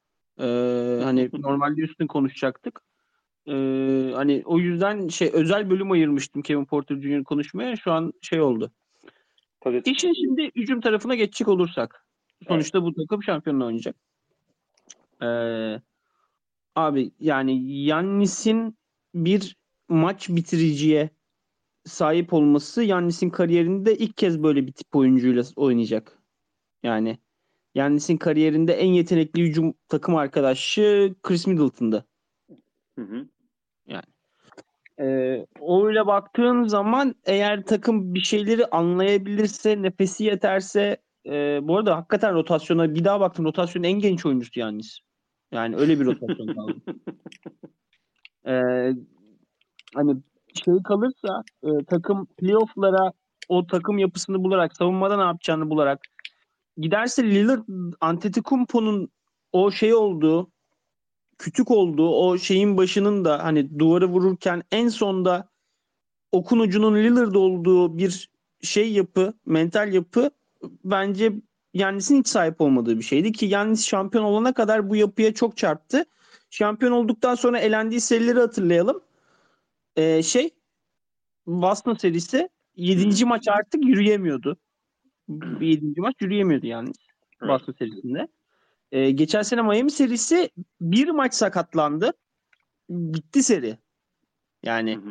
Hani normalde üstüne konuşacaktık. Hani o yüzden özel bölüm ayırmıştım Kevin Porter Jr. konuşmaya. Şu an oldu. İşin şimdi hücum tarafına geçecek olursak. Sonuçta bu takım şampiyonluğu oynayacak. Abi yani Yannis'in bir maç bitiriciye sahip olması, Yannis'in kariyerinde ilk kez böyle bir tip oyuncuyla oynayacak. Yani Yannis'in kariyerinde en yetenekli hücum takım arkadaşı Chris Middleton'dı. Hı hı. Yani öyle baktığın zaman eğer takım bir şeyleri anlayabilirse, nefesi yeterse, bu arada hakikaten rotasyona bir daha baktım, rotasyonun en genç oyuncusu Yannis. Yani öyle bir rotasyon kaldı. Ee, Hani şey kalırsa takım playoff'lara o takım yapısını bularak, savunmada ne yapacağını bularak giderse, Lillard Antetokounmpo'nun o şey olduğu, kütük olduğu o şeyin başının da hani duvarı vururken en sonda okun ucunun Lillard olduğu bir şey yapı, mental yapı bence Yannis'in hiç sahip olmadığı bir şeydi ki Yannis şampiyon olana kadar bu yapıya çok çarptı. Şampiyon olduktan sonra elendiği serileri hatırlayalım. Boston serisi 7. maç artık yürüyemiyordu. 7. maç yürüyemiyordu yani Boston serisinde. Geçen sene Miami serisi bir maç sakatlandı. Bitti seri. Yani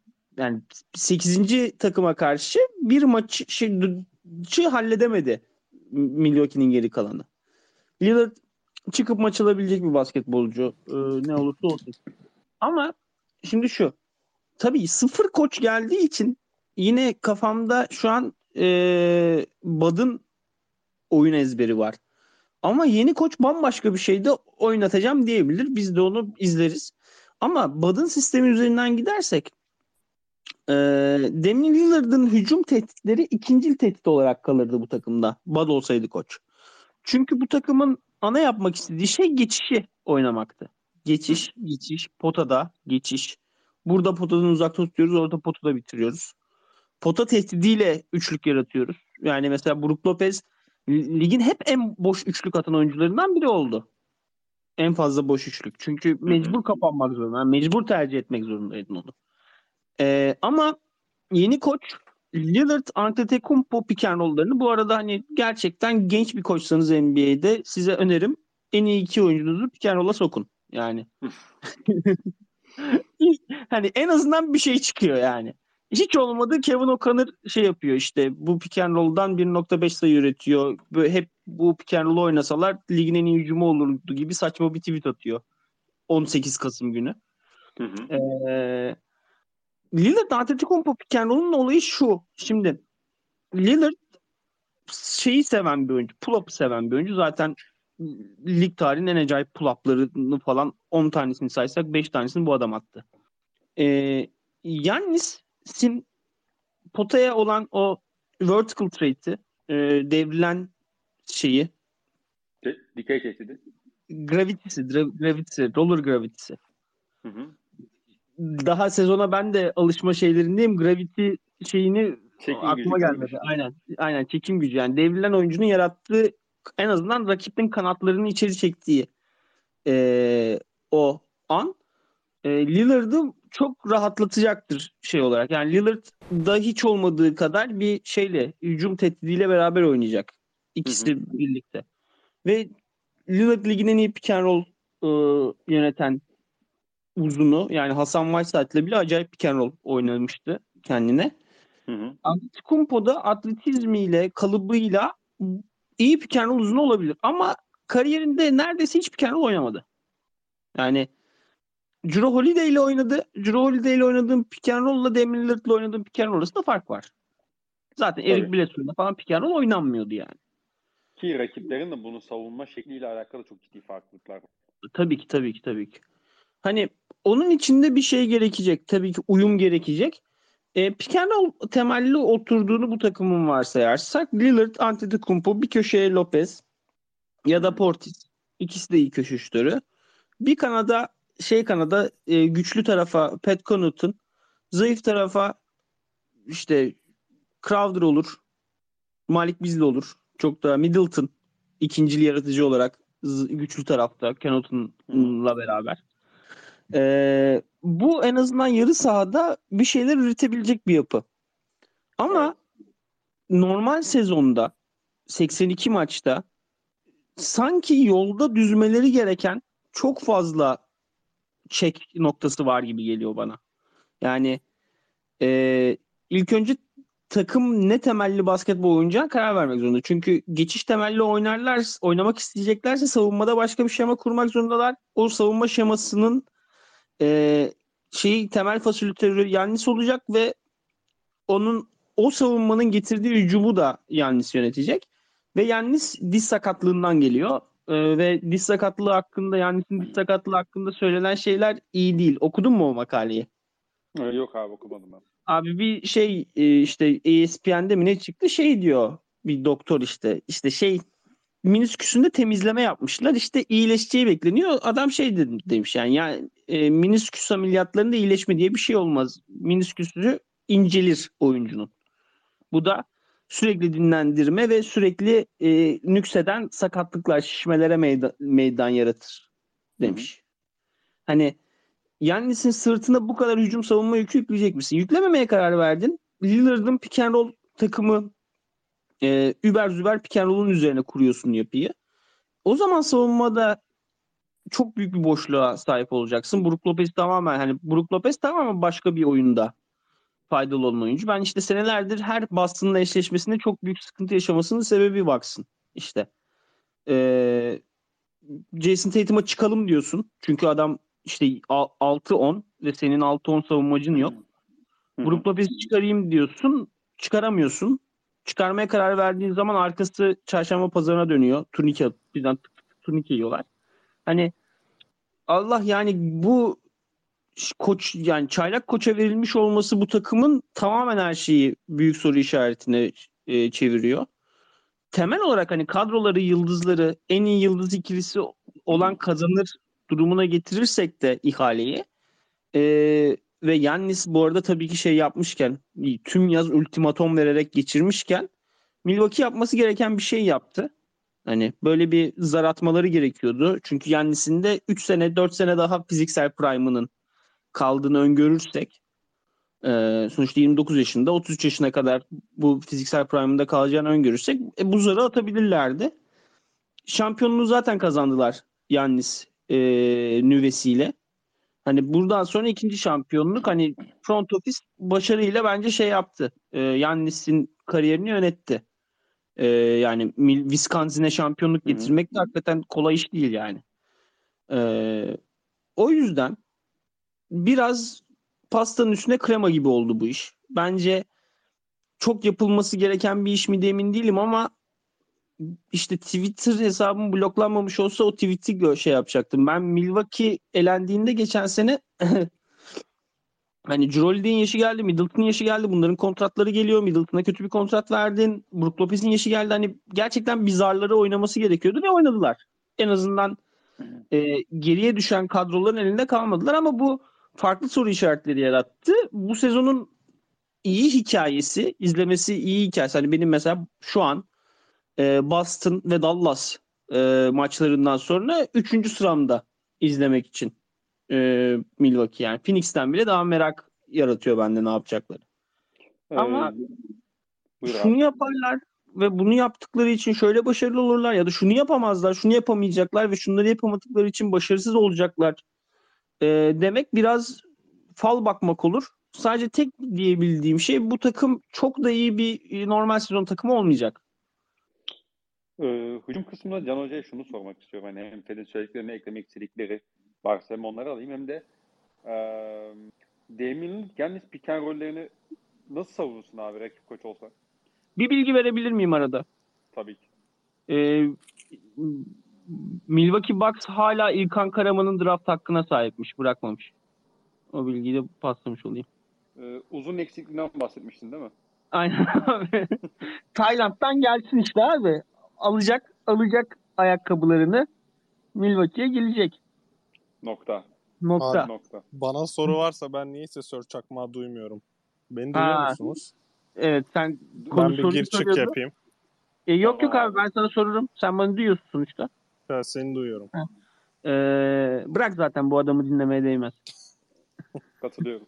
8. takıma karşı bir maçı halledemedi Milwaukee'nin geri kalanı. Lillard çıkıp maç alabilecek bir basketbolcu. Ne olursa olsun. Ama şimdi şu. Tabii sıfır koç geldiği için yine kafamda şu an Bud'ın oyun ezberi var. Ama yeni koç bambaşka bir şeyde oynatacağım diyebilir. Biz de onu izleriz. Ama Bud'ın sistemi üzerinden gidersek Damian Lillard'ın hücum tehditleri ikincil tehdit olarak kalırdı bu takımda. Bud olsaydı koç. Çünkü bu takımın ana yapmak istediği şey geçişi oynamaktı. Geçiş, potada, geçiş. Burada potadan uzakta tutuyoruz, orada potada bitiriyoruz. Pota tehdidiyle üçlük yaratıyoruz. Yani mesela Brook Lopez ligin hep en boş üçlük atan oyuncularından biri oldu. En fazla boş üçlük. Çünkü mecbur kapanmak zorunda. Yani mecbur tercih etmek zorundaydın onu. Ama yeni koç Lillard Antetokounmpo pick and roll'larını, bu arada hani gerçekten genç bir koçsanız NBA'de size önerim en iyi iki oyuncunuzu pick and roll'a sokun. Yani hani en azından bir şey çıkıyor yani. Hiç olmadı Kevin O'Connor şey yapıyor işte, bu pick and roll'dan 1.5 sayı üretiyor. Böyle hep bu pick and roll oynasalar ligin en iyi hücumu olurdu gibi saçma bir tweet atıyor. 18 Kasım günü. Lillard Antetokounmpo pick and roll'un olayı şu. Şimdi Lillard şeyi seven bir oyuncu. Pull-up'ı seven bir oyuncu. Zaten lig tarihinin en acayip pull-up'larını falan 10 tanesini saysak 5 tanesini bu adam attı. Yannis'in potaya olan o vertical trait'i, devrilen şeyi, dikey tehdidi, gravitesi, roller gravitesi. Daha sezona ben de alışma şeylerindeyim. Gravity şeyini çekim aklıma gücü gelmedi. Aynen çekim gücü. Yani devrilen oyuncunun yarattığı, en azından rakibin kanatlarını içeri çektiği o an Lillard'ı çok rahatlatacaktır şey olarak. Yani Lillard'da hiç olmadığı kadar bir şeyle, hücum tehdidiyle beraber oynayacak. İkisi birlikte. Ve Lillard ligin en iyi pick and roll yöneten uzunu, yani Hasan Whiteside'le bile acayip pick and roll oynamıştı kendine. Antetokounmpo da atletizmiyle, kalıbıyla iyi pick and roll uzunu olabilir. Ama kariyerinde neredeyse hiç pick and roll oynamadı. Yani Jrue Holiday ile oynadı. Jrue Holiday ile oynadığım pick and roll'la Damian Lillard'la oynadığım pick and roll arasında fark var. Zaten Eric Bledsoe'da falan pick and roll oynanmıyordu yani. Ki rakiplerin de bunu savunma şekliyle alakalı çok ciddi farklılıklar var. Tabii ki. Hani onun içinde bir şey gerekecek. Tabii ki uyum gerekecek. Pick and roll temelli oturduğunu bu takımın varsayarsak Lillard, Antetokounmpo, bir köşeye Lopez ya da Portis. İkisi de iyi köşe şutörü. Bir kanada güçlü tarafa Pat Connaughton, zayıf tarafa işte Crowder olur, Malik Beasley olur. Çok da Middleton ikincil yaratıcı olarak güçlü tarafta Connaughton'la beraber. Bu en azından yarı sahada bir şeyler üretebilecek bir yapı. Ama normal sezonda 82 maçta sanki yolda düzmeleri gereken çok fazla check noktası var gibi geliyor bana. Yani ilk önce takım ne temelli basketbol oynayacağına karar vermek zorunda. Çünkü geçiş temelli oynamak isteyeceklerse savunmada başka bir şema kurmak zorundalar. O savunma şemasının temel fasilitörü Yannis olacak ve o savunmanın getirdiği hücumu da Yannis yönetecek. Ve Yannis diz sakatlığından geliyor. Ve diz sakatlığı hakkında, Yannis'in diz sakatlığı hakkında söylenen şeyler iyi değil. Okudun mu o makaleyi? Yok abi, okumadım ben. Abi bir işte ESPN'de mi ne çıktı, diyor bir doktor işte minisküsünde temizleme yapmışlar, işte iyileşeceği bekleniyor. Adam demiş yani minisküs ameliyatlarında iyileşme diye bir şey olmaz. Minisküsü incelir oyuncunun. Bu da sürekli dinlendirme ve sürekli nükseden sakatlıklar, şişmelere meydan yaratır demiş. Hani Yannis'in sırtına bu kadar hücum savunma yükü yükleyecek misin? Yüklememeye karar verdin. Lillard'ın pick and roll takımı über züber pick and roll'un üzerine kuruyorsun yapıyı. O zaman savunmada çok büyük bir boşluğa sahip olacaksın. Brook Lopez tamamen başka bir oyunda faydalı olan oyuncu. Ben işte senelerdir her Boston'la eşleşmesinde çok büyük sıkıntı yaşamasının sebebi baksın. İşte Jason Tatum'a çıkalım diyorsun. Çünkü adam işte 6-10 ve senin 6-10 savunmacın yok. Brook Lopez'i çıkarayım diyorsun. Çıkaramıyorsun. Çıkarmaya karar verdiğin zaman arkası çarşamba pazarına dönüyor. Birden turnike yiyorlar. Hani Allah, yani bu koç, yani çaylak koça verilmiş olması bu takımın tamamen her şeyi büyük soru işaretine çeviriyor. Temel olarak hani kadroları, yıldızları, en iyi yıldız ikilisi olan kazanır durumuna getirirsek de ihaleyi ve Yannis bu arada tabii ki yapmışken, tüm yaz ultimatom vererek geçirmişken, Milwaukee yapması gereken bir şey yaptı. Hani böyle bir zar atmaları gerekiyordu. Çünkü Yannis'in de 3 sene 4 sene daha fiziksel prime'ının kaldığını öngörürsek, sonuçta 29 yaşında, 33 yaşına kadar bu fiziksel prime'ında kalacağını öngörürsek bu zarı atabilirlerdi. Şampiyonluğu zaten kazandılar Yannis nüvesiyle. Hani buradan sonra ikinci şampiyonluk, hani front office başarıyla bence yaptı. Yannis'in kariyerini yönetti. Yani Wisconsin'e şampiyonluk getirmek de hakikaten kolay iş değil yani. O yüzden biraz pastanın üstüne krema gibi oldu bu iş. Bence çok yapılması gereken bir iş mi de emin değilim ama işte Twitter hesabım bloklanmamış olsa o tweet'i yapacaktım. Ben Milwaukee elendiğinde geçen sene hani Jrue Holiday'in yaşı geldi, Middleton'ın yaşı geldi. Bunların kontratları geliyor. Middleton'a kötü bir kontrat verdin. Brook Lopez'in yaşı geldi. Hani gerçekten bizarları oynaması gerekiyordu ve oynadılar. En azından geriye düşen kadroların elinde kalmadılar ama bu farklı soru işaretleri yarattı. Bu sezonun iyi hikayesi, izlemesi iyi hikayesi. Hani benim mesela şu an Boston ve Dallas maçlarından sonra 3. sıramda izlemek için Milwaukee, yani Phoenix'ten bile daha merak yaratıyor bende ne yapacakları. Ama şunu yaparlar ve bunu yaptıkları için şöyle başarılı olurlar, ya da şunu yapamazlar, şunu yapamayacaklar ve şunları yapamadıkları için başarısız olacaklar demek biraz fal bakmak olur. Sadece tek diyebildiğim şey, bu takım çok da iyi bir normal sezon takımı olmayacak. Hücum kısmında Can Hoca'ya şunu sormak istiyorum. Hani hem Fed'in söylediklerine eklemek istedikleri varsa hem onları alayım, hem de Damian'ın yalnız pick and roll'lerini nasıl savunursun abi rakip koç olsa? Bir bilgi verebilir miyim arada? Tabii ki. Milwaukee Bucks hala İlkan Karaman'ın draft hakkına sahipmiş. Bırakmamış. O bilgiyi de paslamış olayım. Uzun eksikliğinden bahsetmiştin değil mi? Aynen abi. Tayland'dan gelsin işte abi. Alacak ayakkabılarını, Milwaukee'ye gelecek. Nokta. Abi, bana soru varsa ben niyeyse Sör Çakmağı duymuyorum. Beni duyuyor musunuz? Evet, sen ben bir gir çık yapayım. Yok abi, ben sana sorurum. Sen bana duyuyorsun sonuçta. Ben seni duyuyorum. Bırak, zaten bu adamı dinlemeye değmez. Katılıyorum.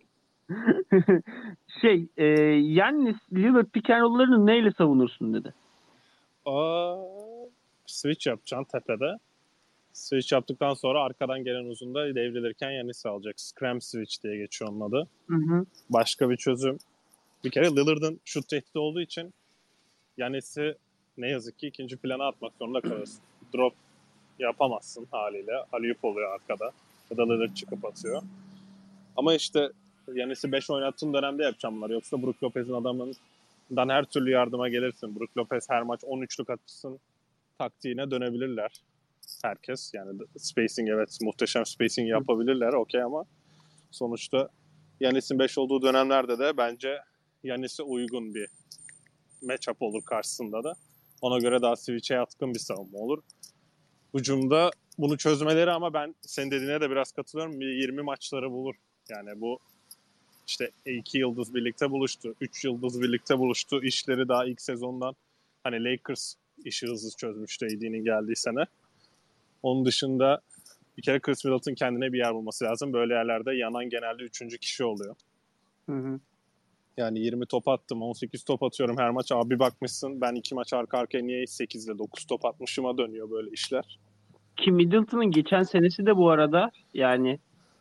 Yannis Lillard pick and roll'larını neyle savunursun dedi. switch yapacaksın tepede. Switch yaptıktan sonra arkadan gelen uzunda devrilirken Yanis'i alacak. Scram switch diye geçiyor onun adı. Hı. Başka bir çözüm. Bir kere Lillard'ın şut tehdidi olduğu için Yanis'i ne yazık ki ikinci plana atmak zorunda kalırsın. Drop yapamazsın haliyle. Alley-oop oluyor arkada. Ya da Lillard çıkıp atıyor. Ama işte Yanis'i 5 oynattığım dönemde yapacağım bunları. Yoksa Brook Lopez'in adamından her türlü yardıma gelirsin. Brook Lopez her maç 13'lük atsın taktiğine dönebilirler. Herkes yani spacing, evet, muhteşem spacing yapabilirler, okey, ama sonuçta Yanis'in 5 olduğu dönemlerde de bence Yanis'e uygun bir matchup olur karşısında da. Ona göre daha switch'e yatkın bir savunma olur. Hücumda bunu çözmeleri, ama ben senin dediğine de biraz katılıyorum. Bir 20 maçları bulur. Yani bu işte 2 yıldız birlikte buluştu. 3 yıldız birlikte buluştu. İşleri daha ilk sezondan, hani Lakers işi hızlı çözmüştü AD'nin geldiği sene. Onun dışında bir kere Chris Middleton kendine bir yer bulması lazım. Böyle yerlerde yanan genelde 3. kişi oluyor. Hı. Yani 20 top attım, 18 top atıyorum her maç. Abi bakmışsın ben 2 maç arka arkaya niye 8 ile 9 top atmışıma dönüyor böyle işler. Ki Middleton'ın geçen senesi de bu arada yani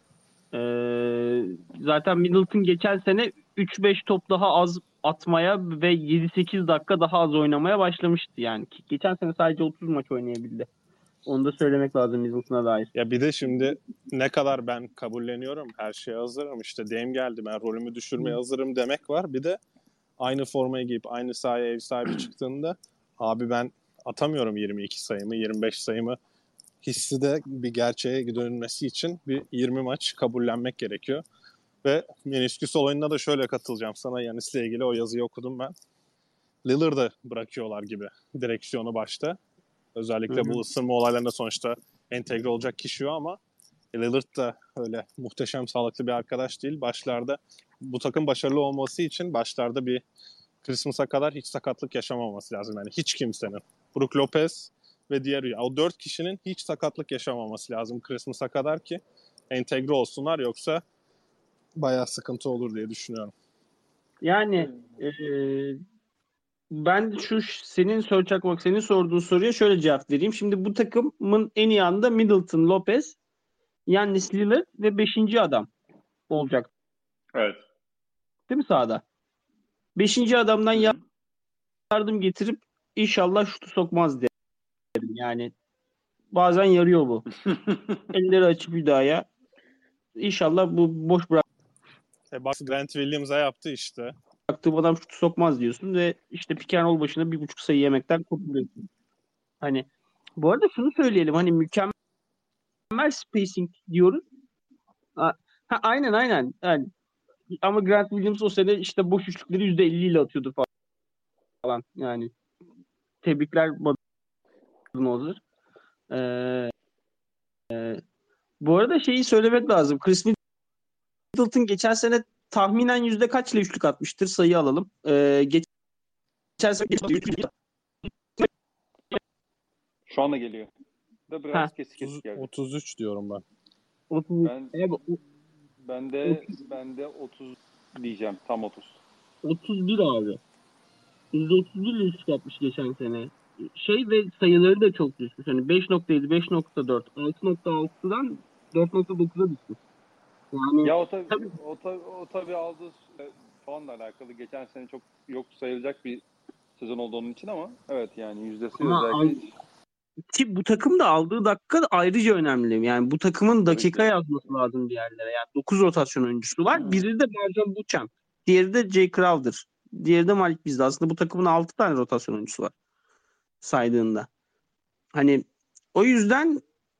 zaten Middleton geçen sene 3-5 top daha az atmaya ve 7-8 dakika daha az oynamaya başlamıştı yani. Ki geçen sene sadece 30 maç oynayabildi. Onu da söylemek lazım Middleton'a dair. Ya bir de şimdi ne kadar ben kabulleniyorum, her şeye hazırım, işte Dame geldi, ben rolümü düşürmeye hazırım demek var. Bir de aynı formayı giyip aynı sahaya ev sahibi çıktığında abi ben atamıyorum 22 sayımı, 25 sayımı hissi de bir gerçeğe dönülmesi için bir 20 maç kabullenmek gerekiyor. Ve menisküs olayına da şöyle katılacağım sana, Yanis'le ilgili o yazıyı okudum ben. Lillard'ı bırakıyorlar gibi direksiyonu başta. Özellikle bu ısınma olaylarında sonuçta entegre olacak kişi o, ama Lillard da öyle muhteşem sağlıklı bir arkadaş değil. Başlarda bu takım başarılı olması için başlarda bir Christmas'a kadar hiç sakatlık yaşamaması lazım. Yani hiç kimsenin. Brook Lopez ve diğer o 4 kişinin hiç sakatlık yaşamaması lazım Christmas'a kadar ki entegre olsunlar, yoksa bayağı sıkıntı olur diye düşünüyorum. Yani ben senin senin sorduğun soruya şöyle cevap vereyim. Şimdi bu takımın en iyi anda Middleton, Lopez, Giannis, Lillard ve 5. adam olacak. Evet. Değil mi sahada? 5. adamdan yardım getirip inşallah şutu sokmaz derim. Yani bazen yarıyor bu. Elleri açıp hüdaya. İnşallah bu boş Bak Grant Williams'a yaptı işte. bıraktığım adam şutu sokmaz diyorsun ve işte pick and roll başına 1,5 sayı yemekten kurtuluyorsun. Hani bu arada şunu söyleyelim, hani mükemmel spacing diyoruz. Aynen. Yani, ama Grant Williams o sene işte boş üçlükleri %50 ile atıyordu falan. Yani tebrikler Budenholzer. Ee, Bu arada şeyi söylemek lazım. Chris Middleton geçen sene tahminen yüzde kaçla üçlük atmıştır? Sayı alalım. Geçen sene Şu anda geliyor. Da biraz kesik geldi. 33 diyorum ben. 30. Ben de 30 diyeceğim. Tam 30. 31 abi. %31 ile üçlük atmış geçen sene. Ve sayıları da çok düşmüş. Hani 5.7, 5.4, 6.6'dan 4.9'a düşmüş. Yani Ya o tabii aldığı puanla alakalı. Geçen sene çok yok sayılacak bir sezon olduğu onun için, ama evet yani yüzdesi özellikle. Ki bu takım da aldığı dakika da ayrıca önemli. Yani bu takımın dakika yazması lazım bir yerlere. Yani 9 rotasyon oyuncusu var. Biri de Marjon Beauchamp. Diğeri de Jay Crowder. Diğeri de Malik Beasley. Aslında bu takımın 6 tane rotasyon oyuncusu var saydığında. Hani o yüzden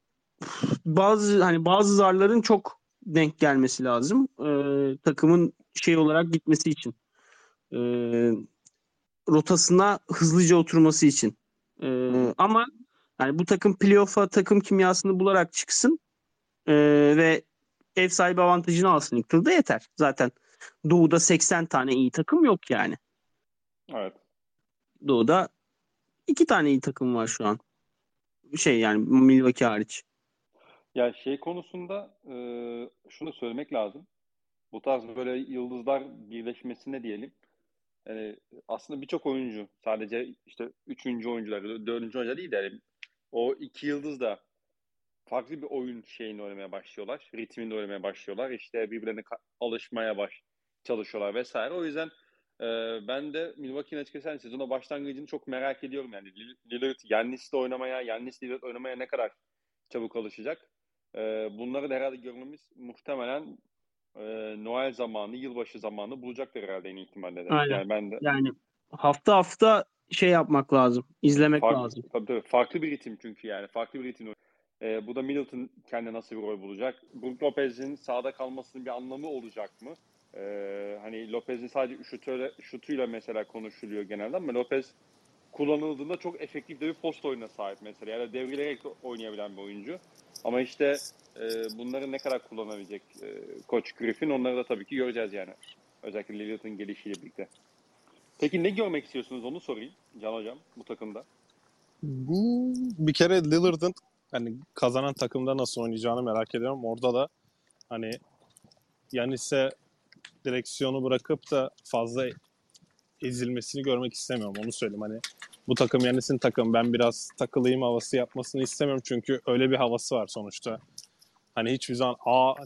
bazı zarların çok denk gelmesi lazım. Takımın olarak gitmesi için. Rotasına hızlıca oturması için. Ama yani bu takım playoff'a takım kimyasını bularak çıksın ve ev sahibi avantajını alsın ilk turda yeter. Zaten Doğu'da 80 tane iyi takım yok yani. Evet. Doğu'da 2 tane iyi takım var şu an. Yani Milwaukee hariç. Ya konusunda şunu söylemek lazım. Bu tarz böyle yıldızlar birleşmesine diyelim. Aslında birçok oyuncu, sadece işte 3. oyuncular, 4. oyuncular değil de o iki yıldız da farklı bir oyun şeyini oynamaya başlıyorlar. Ritminde oynamaya başlıyorlar. İşte birbirlerine alışmaya çalışıyorlar vesaire. O yüzden ben de Milwaukee'nin açıkçası yani sezona başlangıcını çok merak ediyorum. Yani Lillard, Giannis'le oynamaya, Giannis Lillard oynamaya ne kadar çabuk alışacak. Bunları da herhalde görmemiz muhtemelen Noel zamanı, yılbaşı zamanı bulacaktır herhalde en ihtimalle de. Aynen. Yani ben de Yani hafta şey yapmak lazım. İzlemek lazım. tabii farklı bir ritim çünkü yani. Farklı bir ritim. Bu da Middleton kendine nasıl bir rol bulacak? Brook Lopez'in sahada kalmasının bir anlamı olacak mı? Hani Lopez'in sadece şutuyla mesela konuşuluyor genelde ama Lopez kullanıldığında çok efektif de bir post oyununa sahip mesela. Yani devrilerek de oynayabilen bir oyuncu. Ama işte bunları ne kadar kullanabilecek Koç Griffin onları da tabii ki göreceğiz yani. Özellikle Lillard'ın gelişiyle birlikte. Peki ne görmek istiyorsunuz onu sorayım Can Hocam bu takımda? Bu bir kere Lillard'ın hani kazanan takımda nasıl oynayacağını merak ediyorum. Orada da hani Giannis'e direksiyonu bırakıp da fazla ezilmesini görmek istemiyorum. Onu söyleyeyim. Hani bu takım Giannis'in takım. Ben biraz takılayım havası yapmasını istemiyorum. Çünkü öyle bir havası var sonuçta. Hani hiçbir zaman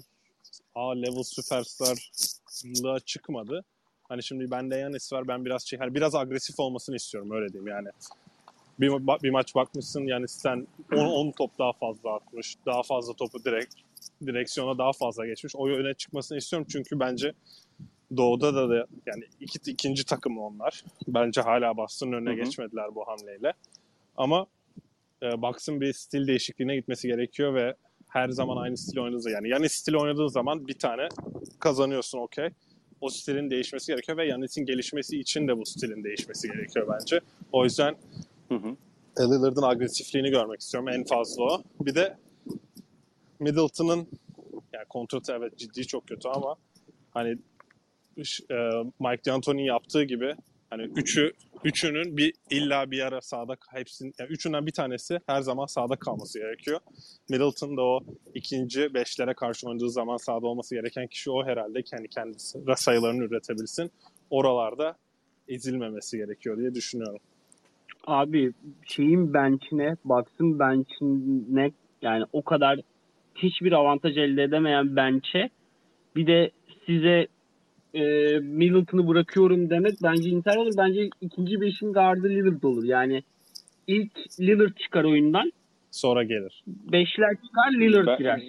A level süperstarlığa çıkmadı. Hani şimdi bende Giannis var. Ben biraz hani biraz agresif olmasını istiyorum. Öyle diyeyim yani. Bir maç bakmışsın yani sen 10 top daha fazla atmış. Daha fazla topu direksiyona daha fazla geçmiş. O öne çıkmasını istiyorum çünkü bence Doğu'da da yani ikinci takım onlar. Bence hala Boston'ın önüne geçmediler bu hamleyle. Ama Bucks'ın bir stil değişikliğine gitmesi gerekiyor ve her zaman aynı stil oynadığı yani stil oynadığın zaman bir tane kazanıyorsun okey. O stilin değişmesi gerekiyor ve Giannis'in gelişmesi için de bu stilin değişmesi gerekiyor bence. O yüzden Lillard'ın agresifliğini görmek istiyorum. En fazla o. Bir de Middleton'ın yani kontratı evet ciddi çok kötü ama hani Mike D'Antoni yaptığı gibi hani üçünün illa bir ara sahada hepsinin yani üçünden bir tanesi her zaman sahada kalması gerekiyor. Middleton da o ikinci beşlere karşı oynadığı zaman sahada olması gereken kişi o herhalde kendisi sayılarını üretebilsin. Oralarda ezilmemesi gerekiyor diye düşünüyorum. Abi şeyin bench'ine, Bucks'ın bench'ine yani o kadar hiçbir avantaj elde edemeyen bench'e bir de size Middleton'ı bırakıyorum demek bence intihar olur. Bence ikinci beşin gardı Lillard olur. Yani ilk Lillard çıkar oyundan. Sonra gelir. Beşler çıkar Lillard girer.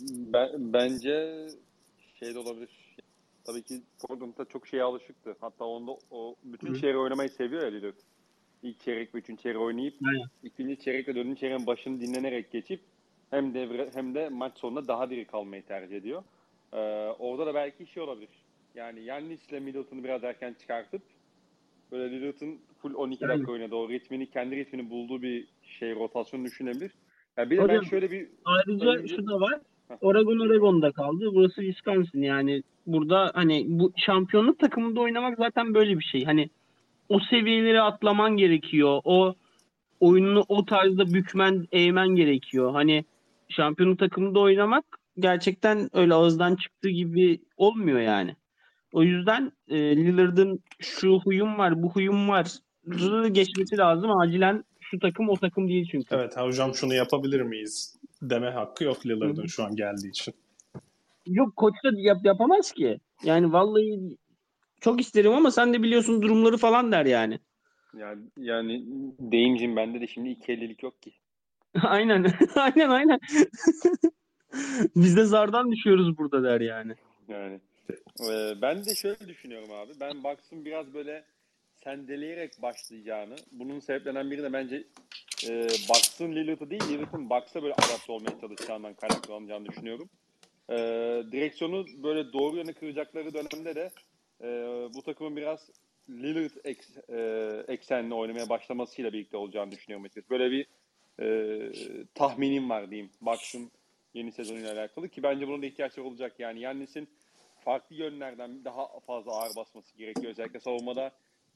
Bence şey de olabilir. Tabii ki Portland'da çok şeye alışıktı. Hatta onda o bütün çeyreği oynamayı seviyor ya Lillard. İlk çeyrek ve üçüncü çeyreği oynayıp ikinci çeyrek ve dördüncü çeyreğin başını dinlenerek geçip hem devre hem de maç sonunda daha diri kalmayı tercih ediyor. Orada da belki şey olabilir. Yani Giannis'le Middleton'u biraz erken çıkartıp böyle Lillard'ın full 12 dakika oynadı. O kendi ritmini bulduğu bir rotasyon düşünebilir. Yani bir de ben Hocam şöyle bir ayrıca oyuncu... şu da var. Oregon'da kaldı. Burası Wisconsin yani. Burada hani bu şampiyonluk takımında oynamak zaten böyle bir şey. Hani o seviyeleri atlaman gerekiyor. O oyununu o tarzda bükmen, eğmen gerekiyor. Hani şampiyonluk takımında oynamak gerçekten öyle ağızdan çıktığı gibi olmuyor yani. O yüzden Lillard'ın şu huyum var, bu huyum var geçmesi lazım. Acilen şu takım o takım değil çünkü. Evet hocam şunu yapabilir miyiz deme hakkı yok Lillard'ın şu an geldiği için. Yok koç da yapamaz ki. Yani vallahi çok isterim ama sen de biliyorsun durumları falan der yani. Yani deyimcim bende de şimdi 2.50'lik yok ki. Aynen. Aynen. Biz de zardan düşüyoruz burada der yani. Yani ben de şöyle düşünüyorum abi. Ben Bucks'ın biraz böyle sendeleyerek başlayacağını, bunun sebeplenen biri de bence Bucks'ın Lillard'ı değil, Lillard'ın Bucks'a böyle adapte olmaya çalışacağından kaynaklanacağını düşünüyorum. Direksiyonu böyle doğru yöne kıracakları dönemde de bu takımın biraz Lillard eksenli oynamaya başlamasıyla birlikte olacağını düşünüyorum. Böyle bir tahminim var diyeyim. Bucks'ın yeni sezonuyla alakalı ki bence bunun da ihtiyaçları olacak. Yani Giannis'in farklı yönlerden daha fazla ağır basması gerekiyor. Özellikle savunmada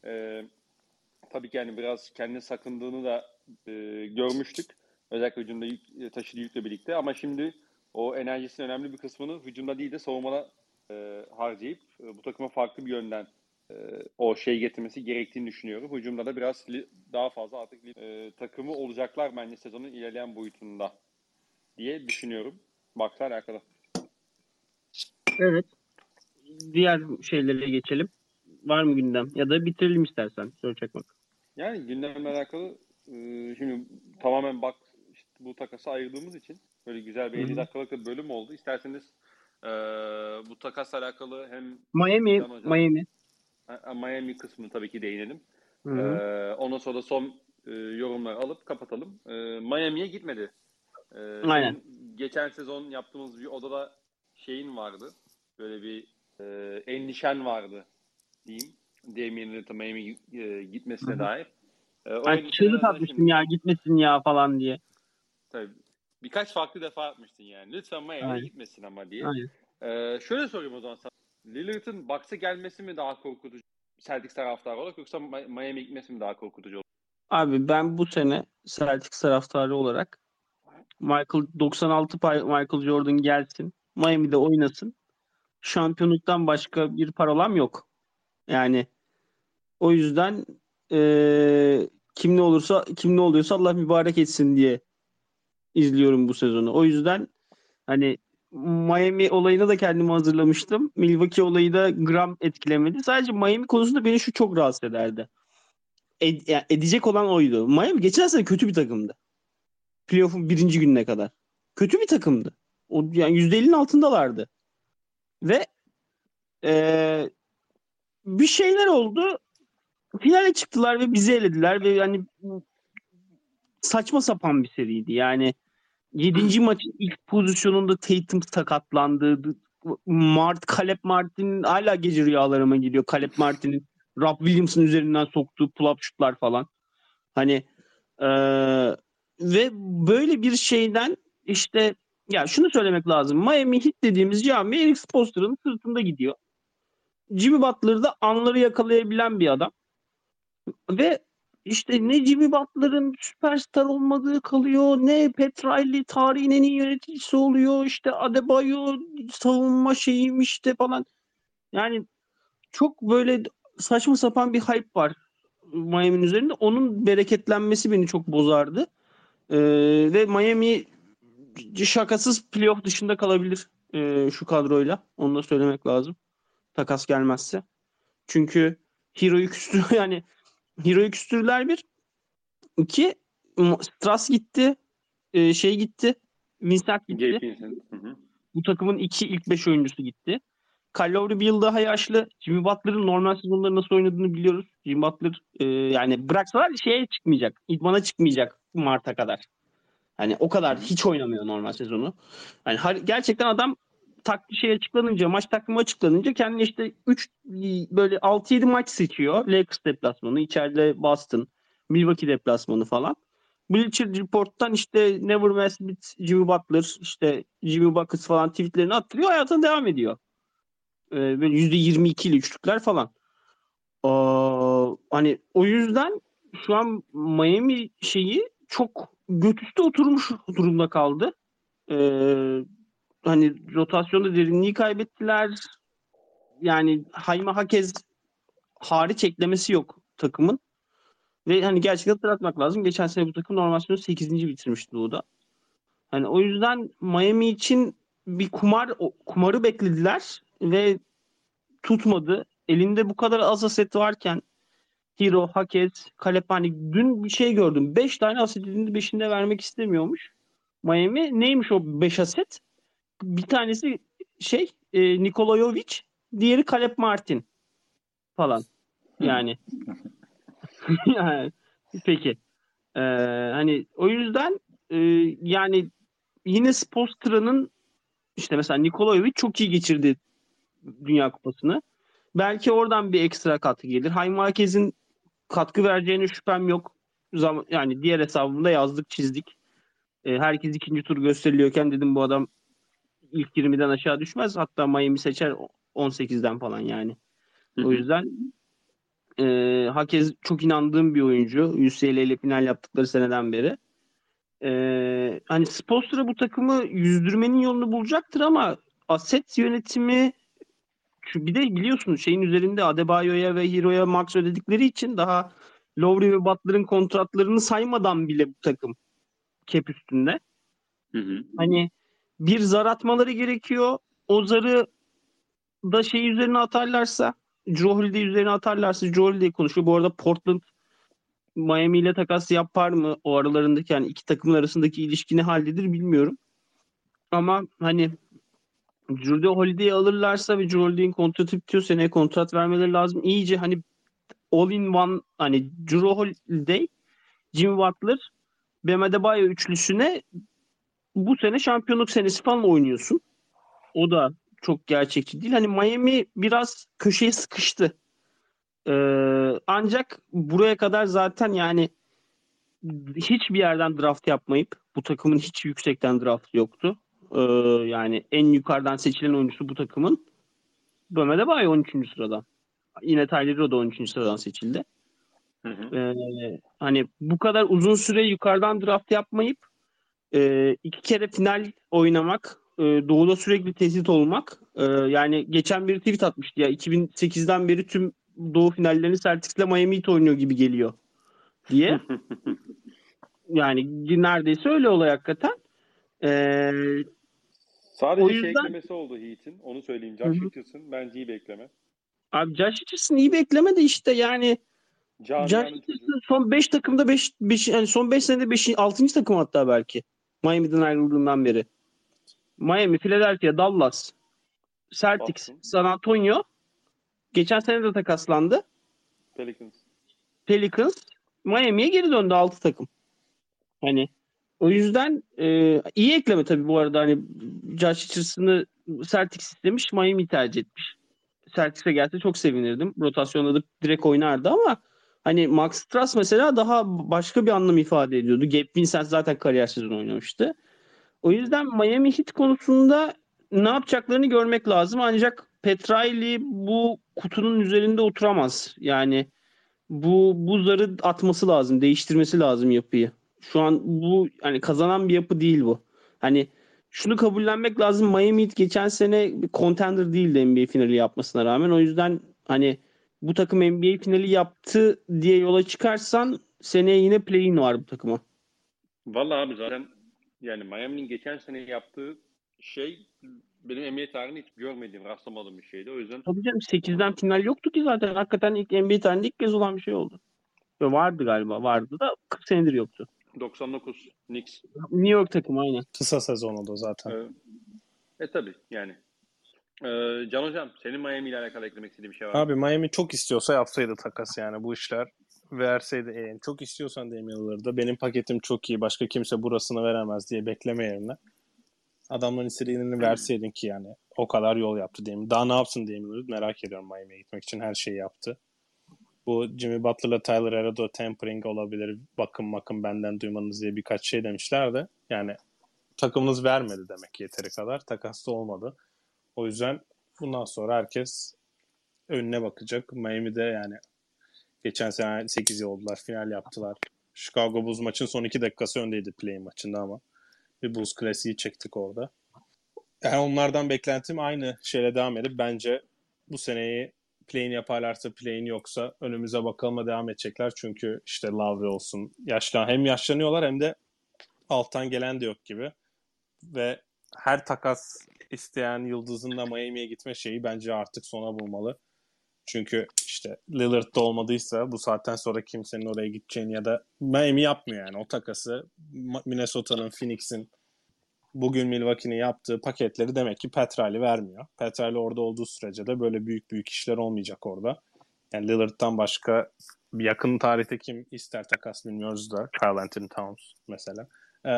tabii ki yani biraz kendini sakındığını da görmüştük. Özellikle hücumda taşıdığı yükle birlikte. Ama şimdi o enerjisinin önemli bir kısmını hücumda değil de savunmada harcayıp bu takıma farklı bir yönden o şey getirmesi gerektiğini düşünüyorum. Hücumda da biraz daha fazla artık takımı olacaklar bence sezonun ilerleyen boyutunda diye düşünüyorum. Bucks'la alakalı. Evet. Diğer şeylere geçelim. Var mı gündem? Ya da bitirelim istersen. Soru çakmak. Yani gündemle alakalı şimdi tamamen işte bu takası ayırdığımız için böyle güzel bir 50 dakikalık bir bölüm oldu. İsterseniz bu takasla alakalı hem Miami kısmını tabii ki değinelim. Ondan sonra da son yorumları alıp kapatalım. Miami'ye gitmedi. Aynen. Geçen sezon yaptığımız bir odada şeyin vardı. Böyle bir endişen vardı diyeyim. Damian Lillard'ın Miami gitmesine dair. Ay, çığlık atmıştım ya gitmesin ya falan diye. Tabii. Birkaç farklı defa atmıştın yani. Lütfen Miami'ye gitmesin ama diye. Şöyle sorayım o zaman sana. Lillard'ın Bucks'a gelmesi mi daha korkutucu Celtics taraftarı olarak yoksa Miami'ye gitmesi mi daha korkutucu olur? Abi ben bu sene Celtics taraftarı olarak 96 Michael Jordan gelsin. Miami'de oynasın. Şampiyonluktan başka bir parolam yok. Yani o yüzden kim ne oluyorsa Allah mübarek etsin diye izliyorum bu sezonu. O yüzden hani Miami olayına da kendimi hazırlamıştım. Milwaukee olayı da gram etkilemedi. Sadece Miami konusunda beni şu çok rahatsız ederdi. Yani edecek olan oydu. Miami geçen sene kötü bir takımdı. Playoff'un birinci gününe kadar. Kötü bir takımdı. Yani %50'nin altındalardı. Ve bir şeyler oldu. Finale çıktılar ve bizi elediler ve yani saçma sapan bir seriydi. Yani 7. maçın ilk pozisyonunda Tatum sakatlandı. Caleb Martin hala gece rüyalarıma geliyor. Caleb Martin'in Rob Williams'ın üzerinden soktuğu pull-up şutlar falan. Hani ve böyle bir şeyden işte ya şunu söylemek lazım. Miami Heat dediğimiz cami Eric Spoelstra'nın sırtında gidiyor. Jimmy Butler da anları yakalayabilen bir adam. Ve işte ne Jimmy Butler'ın süperstar olmadığı kalıyor, ne Pat Riley tarihin en iyi yöneticisi oluyor, işte Adebayo savunma şeyim işte falan. Yani çok böyle saçma sapan bir hype var Miami'nin üzerinde. Onun bereketlenmesi beni çok bozardı. Ve Miami şakasız playoff dışında kalabilir şu kadroyla. Onu da söylemek lazım. Takas gelmezse. Çünkü Hero'yu yani Hero'yu küstürdüler bir. İki, Strass gitti. Gitti. Vincent gitti. Bu takımın ilk 5 oyuncusu gitti. Kyle Lowry bir yıl daha yaşlı. Jimmy Butler'ın normal sezonları nasıl oynadığını biliyoruz. Jimmy Butler yani bıraksalar çıkmayacak. İdmana çıkmayacak Mart'a kadar. Hani o kadar hiç oynamıyor normal sezonu. Yani gerçekten adam maç takvimi açıklanınca kendine işte 3 böyle 6-7 maç seçiyor. Lakers deplasmanı, içeride Boston, Milwaukee deplasmanı falan. Bleacher Report'tan işte Never Mess with Jimmy Butler, işte Jimmy Buckets falan tweetlerini attırıyor. Hayatına devam ediyor. Böyle %22 ile üçlükler falan. Hani o yüzden şu an Miami çok götüste oturmuş durumda kaldı. Hani rotasyonda derinliği kaybettiler. Yani Jaime Jaquez hariç eklemesi yok takımın. Ve hani gerçekten hatırlatmak lazım. Geçen sene bu takım normal sezonu 8. bitirmişti Doğu'da. Hani o yüzden Miami için bir kumarı beklediler ve tutmadı. Elinde bu kadar az aset varken Hero, Jaquez, Kalepani dün bir şey gördüm. 5 tane asetinin 5'inde vermek istemiyormuş. Miami neymiş o 5 aset? Bir tanesi Nikola Jovic, diğeri Caleb Martin falan. Yani yani peki. Hani o yüzden yani yine Spoelstra'nın işte mesela Nikola Jovic çok iyi geçirdi Dünya Kupası'nı. Belki oradan bir ekstra katkı gelir. Jaime Jaquez'in katkı vereceğine şüphem yok. Yani diğer hesabımda yazdık çizdik. Herkes ikinci tur gösteriliyorken dedim bu adam ilk 20'den aşağı düşmez. Hatta Miami seçer 18'den falan yani. O yüzden Jaquez çok inandığım bir oyuncu. UCLA ile final yaptıkları seneden beri. Hani Spoelstra bu takımı yüzdürmenin yolunu bulacaktır ama aset yönetimi bir de biliyorsunuz şeyin üzerinde Adebayo'ya ve Hero'ya max ödedikleri için daha Lowry ve Butler'ın kontratlarını saymadan bile bu takım cap üstünde. Hani bir zar atmaları gerekiyor. O zarı da şey üzerine atarlarsa, Jrue Holiday üzerine atarlarsa, Jrue Holiday konuşuyor. Bu arada Portland Miami ile takas yapar mı? O aralarındaki yani iki takımın arasındaki ilişki ne haldedir bilmiyorum. Ama hani Jrue Holiday'i alırlarsa ve Jrue Holiday'in kontratı bitiyor, seneye kontrat vermeleri lazım. İyice hani all in one, hani Jrue Holiday, Jimmy Butler, Bam Adebayo üçlüsüne bu sene şampiyonluk senesi falan oynuyorsun. O da çok gerçekçi değil. Hani Miami biraz köşeye sıkıştı. Ancak buraya kadar zaten yani hiçbir yerden draft yapmayıp, bu takımın hiç yüksekten draft yoktu. Yani en yukarıdan seçilen oyuncusu bu takımın Bam Adebayo 13. sıradan. Yine Tyler Hero da 13. sıradan seçildi. Hani bu kadar uzun süre yukarıdan draft yapmayıp iki kere final oynamak, Doğu'da sürekli tehdit olmak. Yani geçen bir tweet atmıştı ya, 2008'den beri tüm Doğu finallerini Celtics'le Miami Heat oynuyor gibi geliyor diye. Yani neredeyse öyle olay hakikaten. Sadece O şey yüzden eklemesi oldu Heat'in. Onu söyleyeyim. Josh Richardson bence iyi bir ekleme. abi Josh Richardson iyi bir ekleme de işte yani Josh Camianın çocuğu. Richardson son 5 takımda 5 yani son 5 senede 5. 6. takım hatta belki. Miami'den ayrıldığından beri. Miami, Philadelphia, Dallas, Celtics, Boston, San Antonio. Geçen sene de takaslandı. Pelicans. Pelicans. Miami'ye geri döndü 6 takım. Hani o yüzden iyi ekleme tabii bu arada. Hani Josh Richardson'ı Celtics istemiş, Miami tercih etmiş. Celtics'e gelse çok sevinirdim. Rotasyonda da direkt oynardı ama hani Max Strus mesela daha başka bir anlam ifade ediyordu. Gabe Vincent zaten kariyer sezonu oynamıştı. O yüzden Miami Heat konusunda ne yapacaklarını görmek lazım. Ancak Petraili bu kutunun üzerinde oturamaz. Yani bu zarı atması lazım, değiştirmesi lazım yapıyı. Şu an bu hani kazanan bir yapı değil bu. Hani şunu kabullenmek lazım. Miami Heat geçen sene bir contender değildi NBA finali yapmasına rağmen. O yüzden hani bu takım NBA finali yaptı diye yola çıkarsan seneye yine play-in var bu takıma. Vallahi abi zaten yani Miami'nin geçen sene yaptığı şey benim NBA tarihinde hiç görmediğim, rastlamadığım bir şeydi. O yüzden Tabii canım 8'den final yoktu ki zaten. Hakikaten ilk NBA tarihinde ilk kez olan bir şey oldu. Ve vardı galiba. Vardı da 40 senedir yoktu. 99 Knicks. New York takımı aynen. Kısa sezonu da zaten. Tabii yani. Can Hocam senin Miami ile alakalı eklemek istediğin bir şey var mı? Abi Miami çok istiyorsa yapsaydı takas yani bu işler. Verseydi çok istiyorsan Damian Lillard'da benim paketim çok iyi başka kimse burasını veremez diye bekleme yerine adamların istediğini verseydin ki yani o kadar yol yaptı Damian. Daha ne yapsın Damian Lillard merak ediyorum Miami'ye gitmek için her şeyi yaptı. Bu Jimmy Butler'la Tyler Herro tampering olabilir bakın benden duymanız diye birkaç şey demişler de yani takımınız vermedi demek ki yeteri kadar takasta olmadı. O yüzden bundan sonra herkes önüne bakacak. Miami'de yani geçen sene 8 oldular. Final yaptılar. Chicago Bulls maçın son 2 dakikası öndeydi play maçında ama bir Bulls klasiği çektik orada. Yani onlardan beklentim aynı şeyle devam edip bence bu seneyi play-in yaparlarsa play-in yoksa önümüze bakalım'a devam edecekler. Çünkü işte Lowry olsun hem yaşlanıyorlar hem de alttan gelen de yok gibi. Ve her takas isteyen yıldızın da Miami'ye gitme şeyi bence artık sona bulmalı. Çünkü işte Lillard'da olmadıysa bu saatten sonra kimsenin oraya gideceğini ya da Miami yapmıyor yani o takası. Minnesota'nın, Phoenix'in bugün Milwaukee'nin yaptığı paketleri demek ki Petrali vermiyor. Petrali orada olduğu sürece de böyle büyük işler olmayacak orada. Yani Lillard'dan başka bir yakın tarihte kim ister takas bilmiyoruz da. Karl Anthony Towns mesela.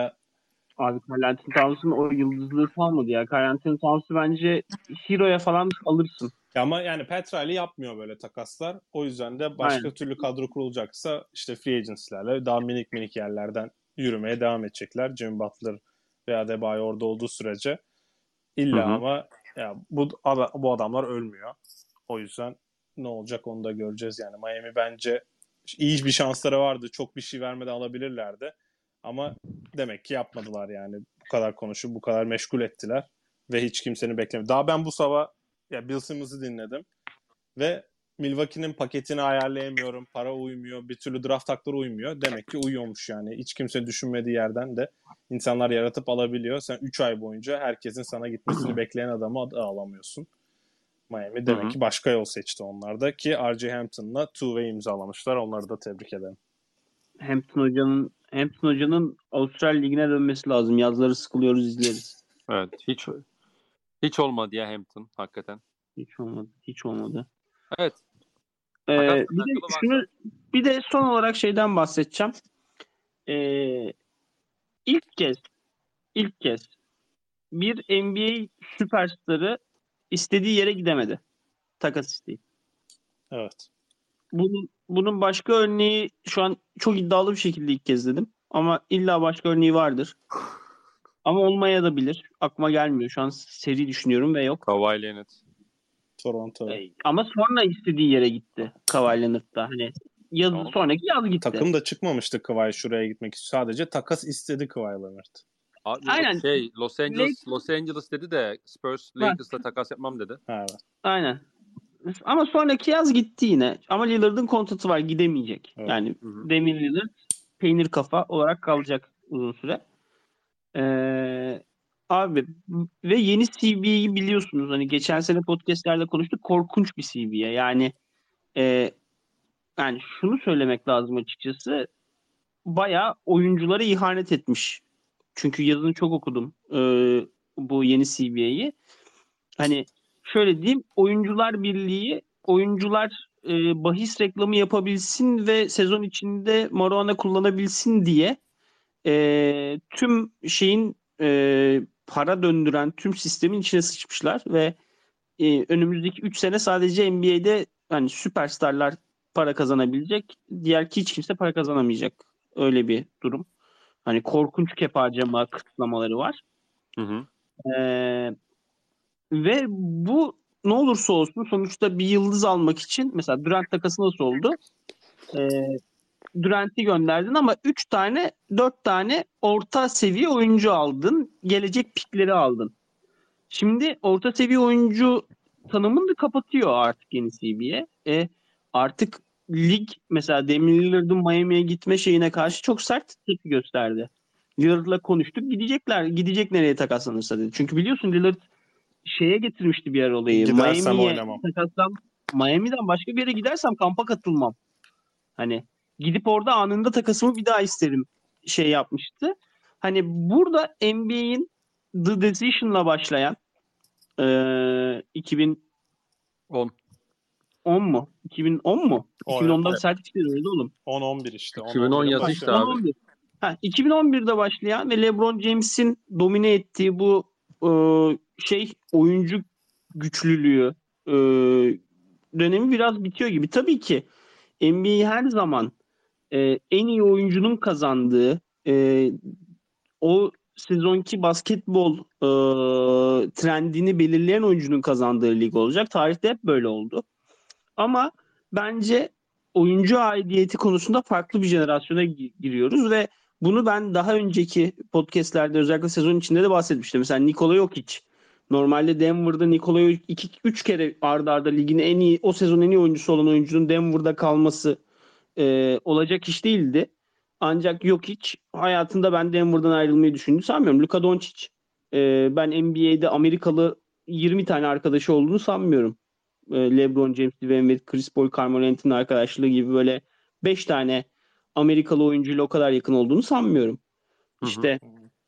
Abi Karl Anthony Towns'ın o yıldızlığı kalmadı ya. Karl Anthony Towns'u bence Hero'ya falan alırsın. Ama yani Petrali yapmıyor böyle takaslar. O yüzden de başka türlü kadro kurulacaksa işte free agency'lerle daha minik yerlerden yürümeye devam edecekler. Jimmy Butler veya Adebayo orada olduğu sürece. İlla ama ya bu adamlar ölmüyor. O yüzden ne olacak onu da göreceğiz yani. Miami bence iyi bir şansları vardı. Çok bir şey vermeden alabilirlerdi. Ama demek ki yapmadılar yani. Bu kadar konuşup bu kadar meşgul ettiler ve hiç kimsenin beklemedi. Daha ben bu sabah ya Bill Simmons'ı dinledim ve Milwaukee'nin paketini ayarlayamıyorum, para uymuyor, bir türlü draft hakları uymuyor. Demek ki uyuyormuş yani. Hiç kimse düşünmediği yerden de insanlar yaratıp alabiliyor. Sen 3 ay boyunca herkesin sana gitmesini bekleyen adamı da alamıyorsun. Miami demek ki başka yol seçti onlar da ki R.J. Hampton'la two-way imzalamışlar. Onları da tebrik ederim. Hampton hocanın Avustralya Ligi'ne dönmesi lazım. Yazları sıkılıyoruz, izleriz. Evet. Hiç olmadı ya Hampton hakikaten. Hiç olmadı. Evet. Bir de son olarak şeyden bahsedeceğim. İlk kez bir NBA süperstarı istediği yere gidemedi. Takas isteyip. Evet. Bunun başka örneği şu an çok iddialı bir şekilde ilk kez dedim. Ama illa başka örneği vardır. Ama olmaya da bilir. Aklıma gelmiyor. Şu an seri düşünüyorum ve yok. Kawhi Leonard. Toronto. Ama sonra istediği yere gitti Kawhi Leonard'da. Hani sonraki yaz gitti. Takım da çıkmamıştı Kawhi şuraya gitmek için. Sadece takas istedi Kawhi Leonard. Abi aynen. Los Angeles dedi de Spurs Lakers'la takas yapmam dedi. Evet. Aynen. Ama sonraki yaz gitti yine. Ama Lillard'ın kontratı var, gidemeyecek. Evet. Yani Damian Lillard peynir kafa olarak kalacak uzun süre. Abi ve yeni CB'yi biliyorsunuz. Hani geçen sene podcastlerde konuştuk. Korkunç bir CB'ye. Yani şunu söylemek lazım açıkçası. Bayağı oyunculara ihanet etmiş. Çünkü yazını çok okudum bu yeni CB'yi. Hani şöyle diyeyim, Oyuncular Birliği oyuncular bahis reklamı yapabilsin ve sezon içinde marijuana kullanabilsin diye tüm şeyin para döndüren tüm sistemin içine sıçmışlar ve önümüzdeki 3 sene sadece NBA'de hani süperstarlar para kazanabilecek, diğer hiç kimse para kazanamayacak. Öyle bir durum. Hani korkunç cap harcama kısıtlamaları var. Ve bu ne olursa olsun sonuçta bir yıldız almak için mesela Durant takası nasıl oldu? Durant'i gönderdin ama 4 tane orta seviye oyuncu aldın. Gelecek pikleri aldın. Şimdi orta seviye oyuncu tanımını da kapatıyor artık yeni CB'ye. Artık lig mesela Damian Lillard'ın Miami'ye gitme şeyine karşı çok sert tepki gösterdi. Lillard'la konuştuk. Gidecek nereye takaslanırsa dedi. Çünkü biliyorsun Lillard şeye getirmişti bir yer olayı. Gidersem oynamam. Miami'den başka bir yere gidersem kampa katılmam. Hani gidip orada anında takasımı bir daha isterim şey yapmıştı. Hani burada NBA'in The Decision'la başlayan 2010 mu? 2010 mu? 2010'dan sertifika veriyordu oğlum. 10-11 işte. 2010 yazı işte abi. 2011'de başlayan ve LeBron James'in domine ettiği bu oyuncu güçlülüğü dönemi biraz bitiyor gibi. Tabii ki NBA her zaman en iyi oyuncunun kazandığı o sezonki basketbol trendini belirleyen oyuncunun kazandığı lig olacak. Tarihte hep böyle oldu. Ama bence oyuncu aidiyeti konusunda farklı bir jenerasyona giriyoruz ve bunu ben daha önceki podcastlerde özellikle sezon içinde de bahsetmiştim. Mesela Nikola Jokic. Normalde Denver'da Nikola Jokic 2-3 kere arda arda ligin o sezon en iyi oyuncusu olan oyuncunun Denver'da kalması olacak iş değildi. Ancak Jokic hayatında ben Denver'dan ayrılmayı düşündüğünü sanmıyorum. Luka Doncic ben NBA'de Amerikalı 20 tane arkadaşı olduğunu sanmıyorum. LeBron James, Dwayne Wade, Chris Paul, Carmelo Anthony arkadaşlığı gibi böyle 5 tane Amerikalı oyuncuyla o kadar yakın olduğunu sanmıyorum. İşte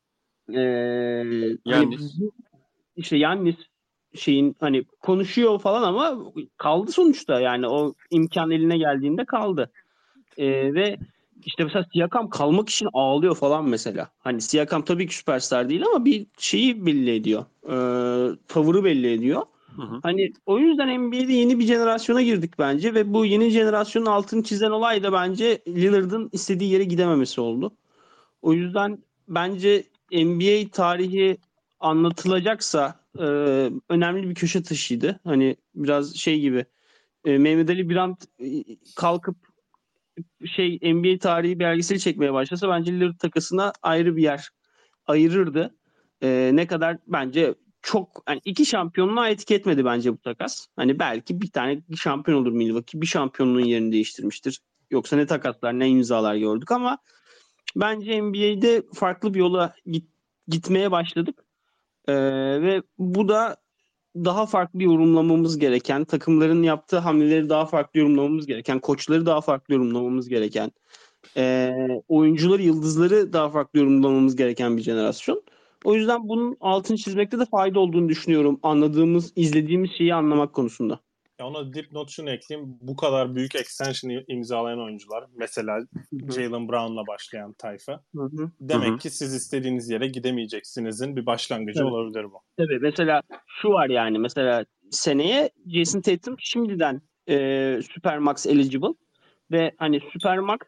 Giannis şeyin hani konuşuyor falan ama kaldı sonuçta, yani o imkan eline geldiğinde kaldı. Ve işte mesela Siakam kalmak için ağlıyor falan mesela. Hani Siakam tabii ki süperstar değil ama bir şeyi belli ediyor. Tavırı belli ediyor. Hani o yüzden NBA'de yeni bir jenerasyona girdik bence ve bu yeni jenerasyonun altını çizen olay da bence Lillard'ın istediği yere gidememesi oldu. O yüzden bence NBA tarihi anlatılacaksa önemli bir köşe taşıydı. Hani biraz şey gibi Mehmet Ali Birant kalkıp NBA tarihi belgeseli çekmeye başlasa bence Lillard takasına ayrı bir yer ayırırdı. Ne kadar bence çok hani iki şampiyonluğa etki etmedi bence bu takas. Hani belki bir tane şampiyon olur Milwaukee. Bir şampiyonluğun yerini değiştirmiştir. Yoksa ne takaslar ne imzalar gördük ama bence NBA'de farklı bir yola gitmeye başladık. Ve bu da daha farklı yorumlamamız gereken, takımların yaptığı hamleleri daha farklı yorumlamamız gereken, koçları daha farklı yorumlamamız gereken, oyuncuları, yıldızları daha farklı yorumlamamız gereken bir jenerasyon. O yüzden bunun altını çizmekte de fayda olduğunu düşünüyorum. Anladığımız, izlediğimiz şeyi anlamak konusunda. Ya ona dipnot şunu ekleyeyim. Bu kadar büyük extension imzalayan oyuncular, mesela Jaylen Brown'la başlayan tayfa. Demek ki siz istediğiniz yere gidemeyeceksinizin bir başlangıcı olabilir bu. Tabii mesela şu var yani mesela seneye Jason Tatum şimdiden Supermax eligible ve hani Supermax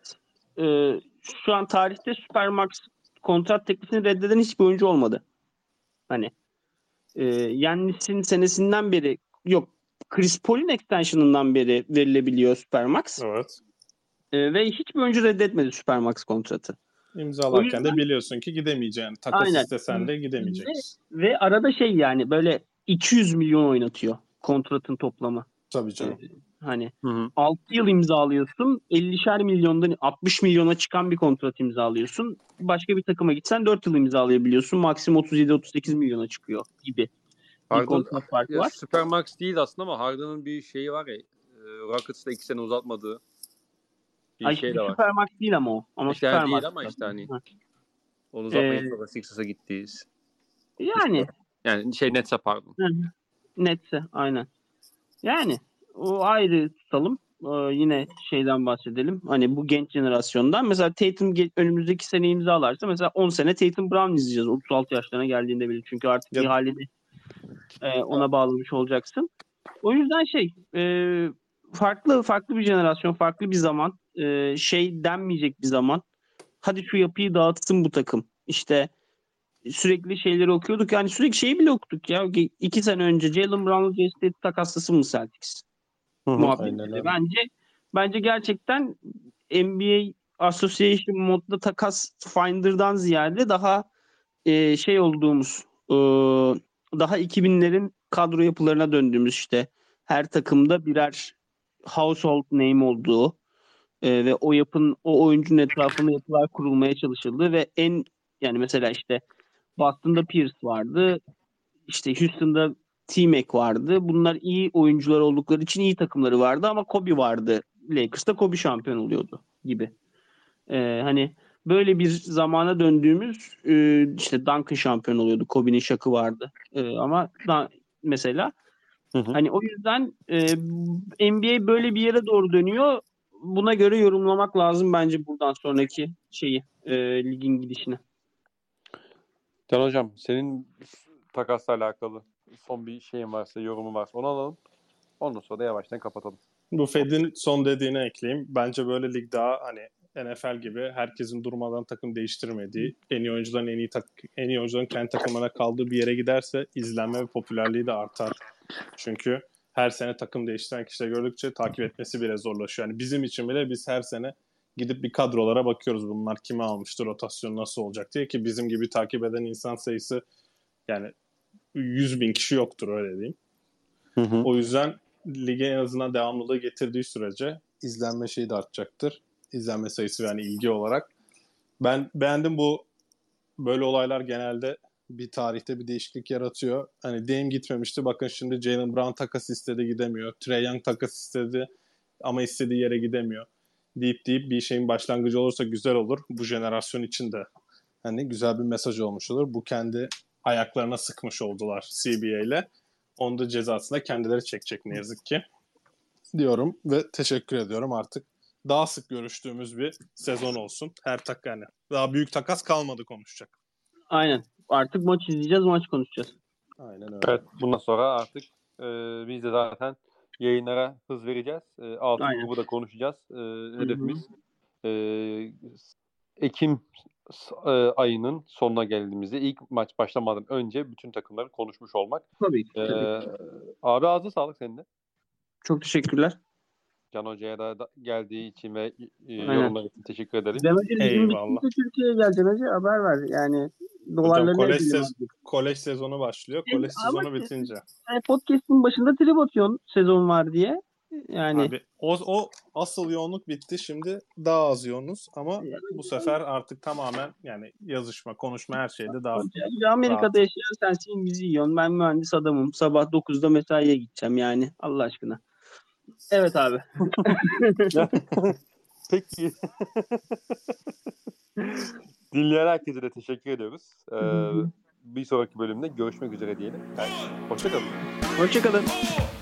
şu an tarihte Supermax kontrat teklifini reddeden hiçbir oyuncu olmadı. Hani Giannis'in senesinden beri yok, Chris Paul'in extension'ından beri verilebiliyor Supermax. Evet. Ve hiçbir oyuncu reddetmedi Supermax kontratı. İmzalarken de biliyorsun ki gidemeyeceğini. Takas istesen de gidemeyeceksin. Ve arada şey yani böyle 200 milyon oynatıyor kontratın toplamı. Tabii canım. Hani 6 yıl imzalıyorsun, 50'şer milyondan 60 milyona çıkan bir kontrat imzalıyorsun. Başka bir takıma gitsen 4 yıl imzalayabiliyorsun. Maksimum 37-38 milyona çıkıyor gibi. Bir kontrat farkı var. Supermax değil aslında ama Harden'ın bir şeyi var ya, Rockets'ta 2 sene uzatmadığı bir şey de var. Supermax değil ama o. Ama İşte Supermax değil ama işte hani onu uzatmayıp sonra Sixers'a gittiyiz. Yani. Yani Nets'e pardon. Nets'e aynen. Yani o ayrı tutalım. Yine şeyden bahsedelim. Hani bu genç jenerasyondan. Mesela Tatum önümüzdeki sene imzalarsa mesela 10 sene Tatum Brown izleyeceğiz. 36 yaşlarına geldiğinde bile. Çünkü artık ihalede ona bağlamış olacaksın. O yüzden farklı bir jenerasyon, farklı bir zaman. Şey denmeyecek bir zaman. Hadi şu yapıyı dağıtsın bu takım. İşte sürekli şeyleri okuyorduk. Yani sürekli şeyi bile okuduk ya. 2 sene önce Jaylen Brown'la Jason Tatum takaslasın mı Celtics? Muhabbetleri. Bence gerçekten NBA Association modda takas Finder'dan ziyade daha olduğumuz daha 2000'lerin kadro yapılarına döndüğümüz işte her takımda birer household name olduğu ve o oyuncunun etrafında yapılar kurulmaya çalışıldı ve yani mesela işte Boston'da Pierce vardı. İşte Houston'da T-Mac vardı. Bunlar iyi oyuncular oldukları için iyi takımları vardı ama Kobe vardı. Lakers'ta Kobe şampiyon oluyordu gibi. Hani böyle bir zamana döndüğümüz işte Duncan şampiyon oluyordu. Kobe'nin şakı vardı. Ama mesela hani o yüzden NBA böyle bir yere doğru dönüyor. Buna göre yorumlamak lazım bence buradan sonraki ligin gidişini. Can Hocam senin takasla alakalı son bir şeyin varsa, yorumun varsa onu alalım. Ondan sonra da yavaştan kapatalım. Bu Fed'in son dediğine ekleyeyim. Bence böyle lig daha hani NFL gibi herkesin durmadan takım değiştirmediği, en iyi oyuncuların en iyi oyuncuların kendi takımına kaldığı bir yere giderse izlenme ve popülerliği de artar. Çünkü her sene takım değiştiren kişileri gördükçe takip etmesi bile zorlaşıyor. Yani bizim için bile biz her sene gidip bir kadrolara bakıyoruz. Bunlar kime almıştır, rotasyon nasıl olacak diye, ki bizim gibi takip eden insan sayısı yani 100.000 kişi yoktur, öyle diyeyim. O yüzden lige en azından devamlılığı getirdiği sürece izlenme şeyi de artacaktır. İzlenme sayısı yani ilgi olarak. Ben beğendim bu böyle olaylar genelde bir tarihte bir değişiklik yaratıyor. Hani Dame gitmemişti. Bakın şimdi Jaylen Brown takas istedi, gidemiyor. Trae Young takas istedi ama istediği yere gidemiyor. Deyip bir şeyin başlangıcı olursa güzel olur. Bu jenerasyon için de hani güzel bir mesaj olmuş olur. Bu kendi ayaklarına sıkmış oldular CBA ile. Onun da cezasını kendileri çekecek ne yazık ki diyorum ve teşekkür ediyorum. Artık daha sık görüştüğümüz bir sezon olsun. Yani daha büyük takas kalmadı konuşacak. Aynen. Artık maç izleyeceğiz, maç konuşacağız. Aynen öyle. Evet, bundan sonra artık biz de zaten yayınlara hız vereceğiz. Altı grubu da konuşacağız. Hedefimiz Ekim ayının sonuna geldiğimizde ilk maç başlamadan önce bütün takımları konuşmuş olmak. Tabii ki. Abi ağzına sağlık senin de. Çok teşekkürler. Can Hoca'ya da geldiği için ve Aynen. yorumlar için teşekkür ederim. Demece ligin Eyvallah. bitince Türkiye'ye geleceksin hocam, haber ver. Yani Hocam dolarları ne edelim artık. kolej sezonu başlıyor. Kolej Ama sezonu bitince. Podcast'in başında trip atıyorsun sezon var diye. Yani Abi o asıl yoğunluk bitti. Şimdi daha az yoğunuz ama bu sefer artık tamamen yani yazışma, konuşma her şeyde daha Amerika'da rahat. yaşayan sensin, İngilizce yiyorsun. Ben mühendis adamım. Sabah 9'da mesaiye gideceğim yani. Allah aşkına. Evet abi. Peki. Dinleyen herkese de teşekkür ediyoruz. Bir sonraki bölümde görüşmek üzere diyelim. Hoşçakalın. Hoşçakalın.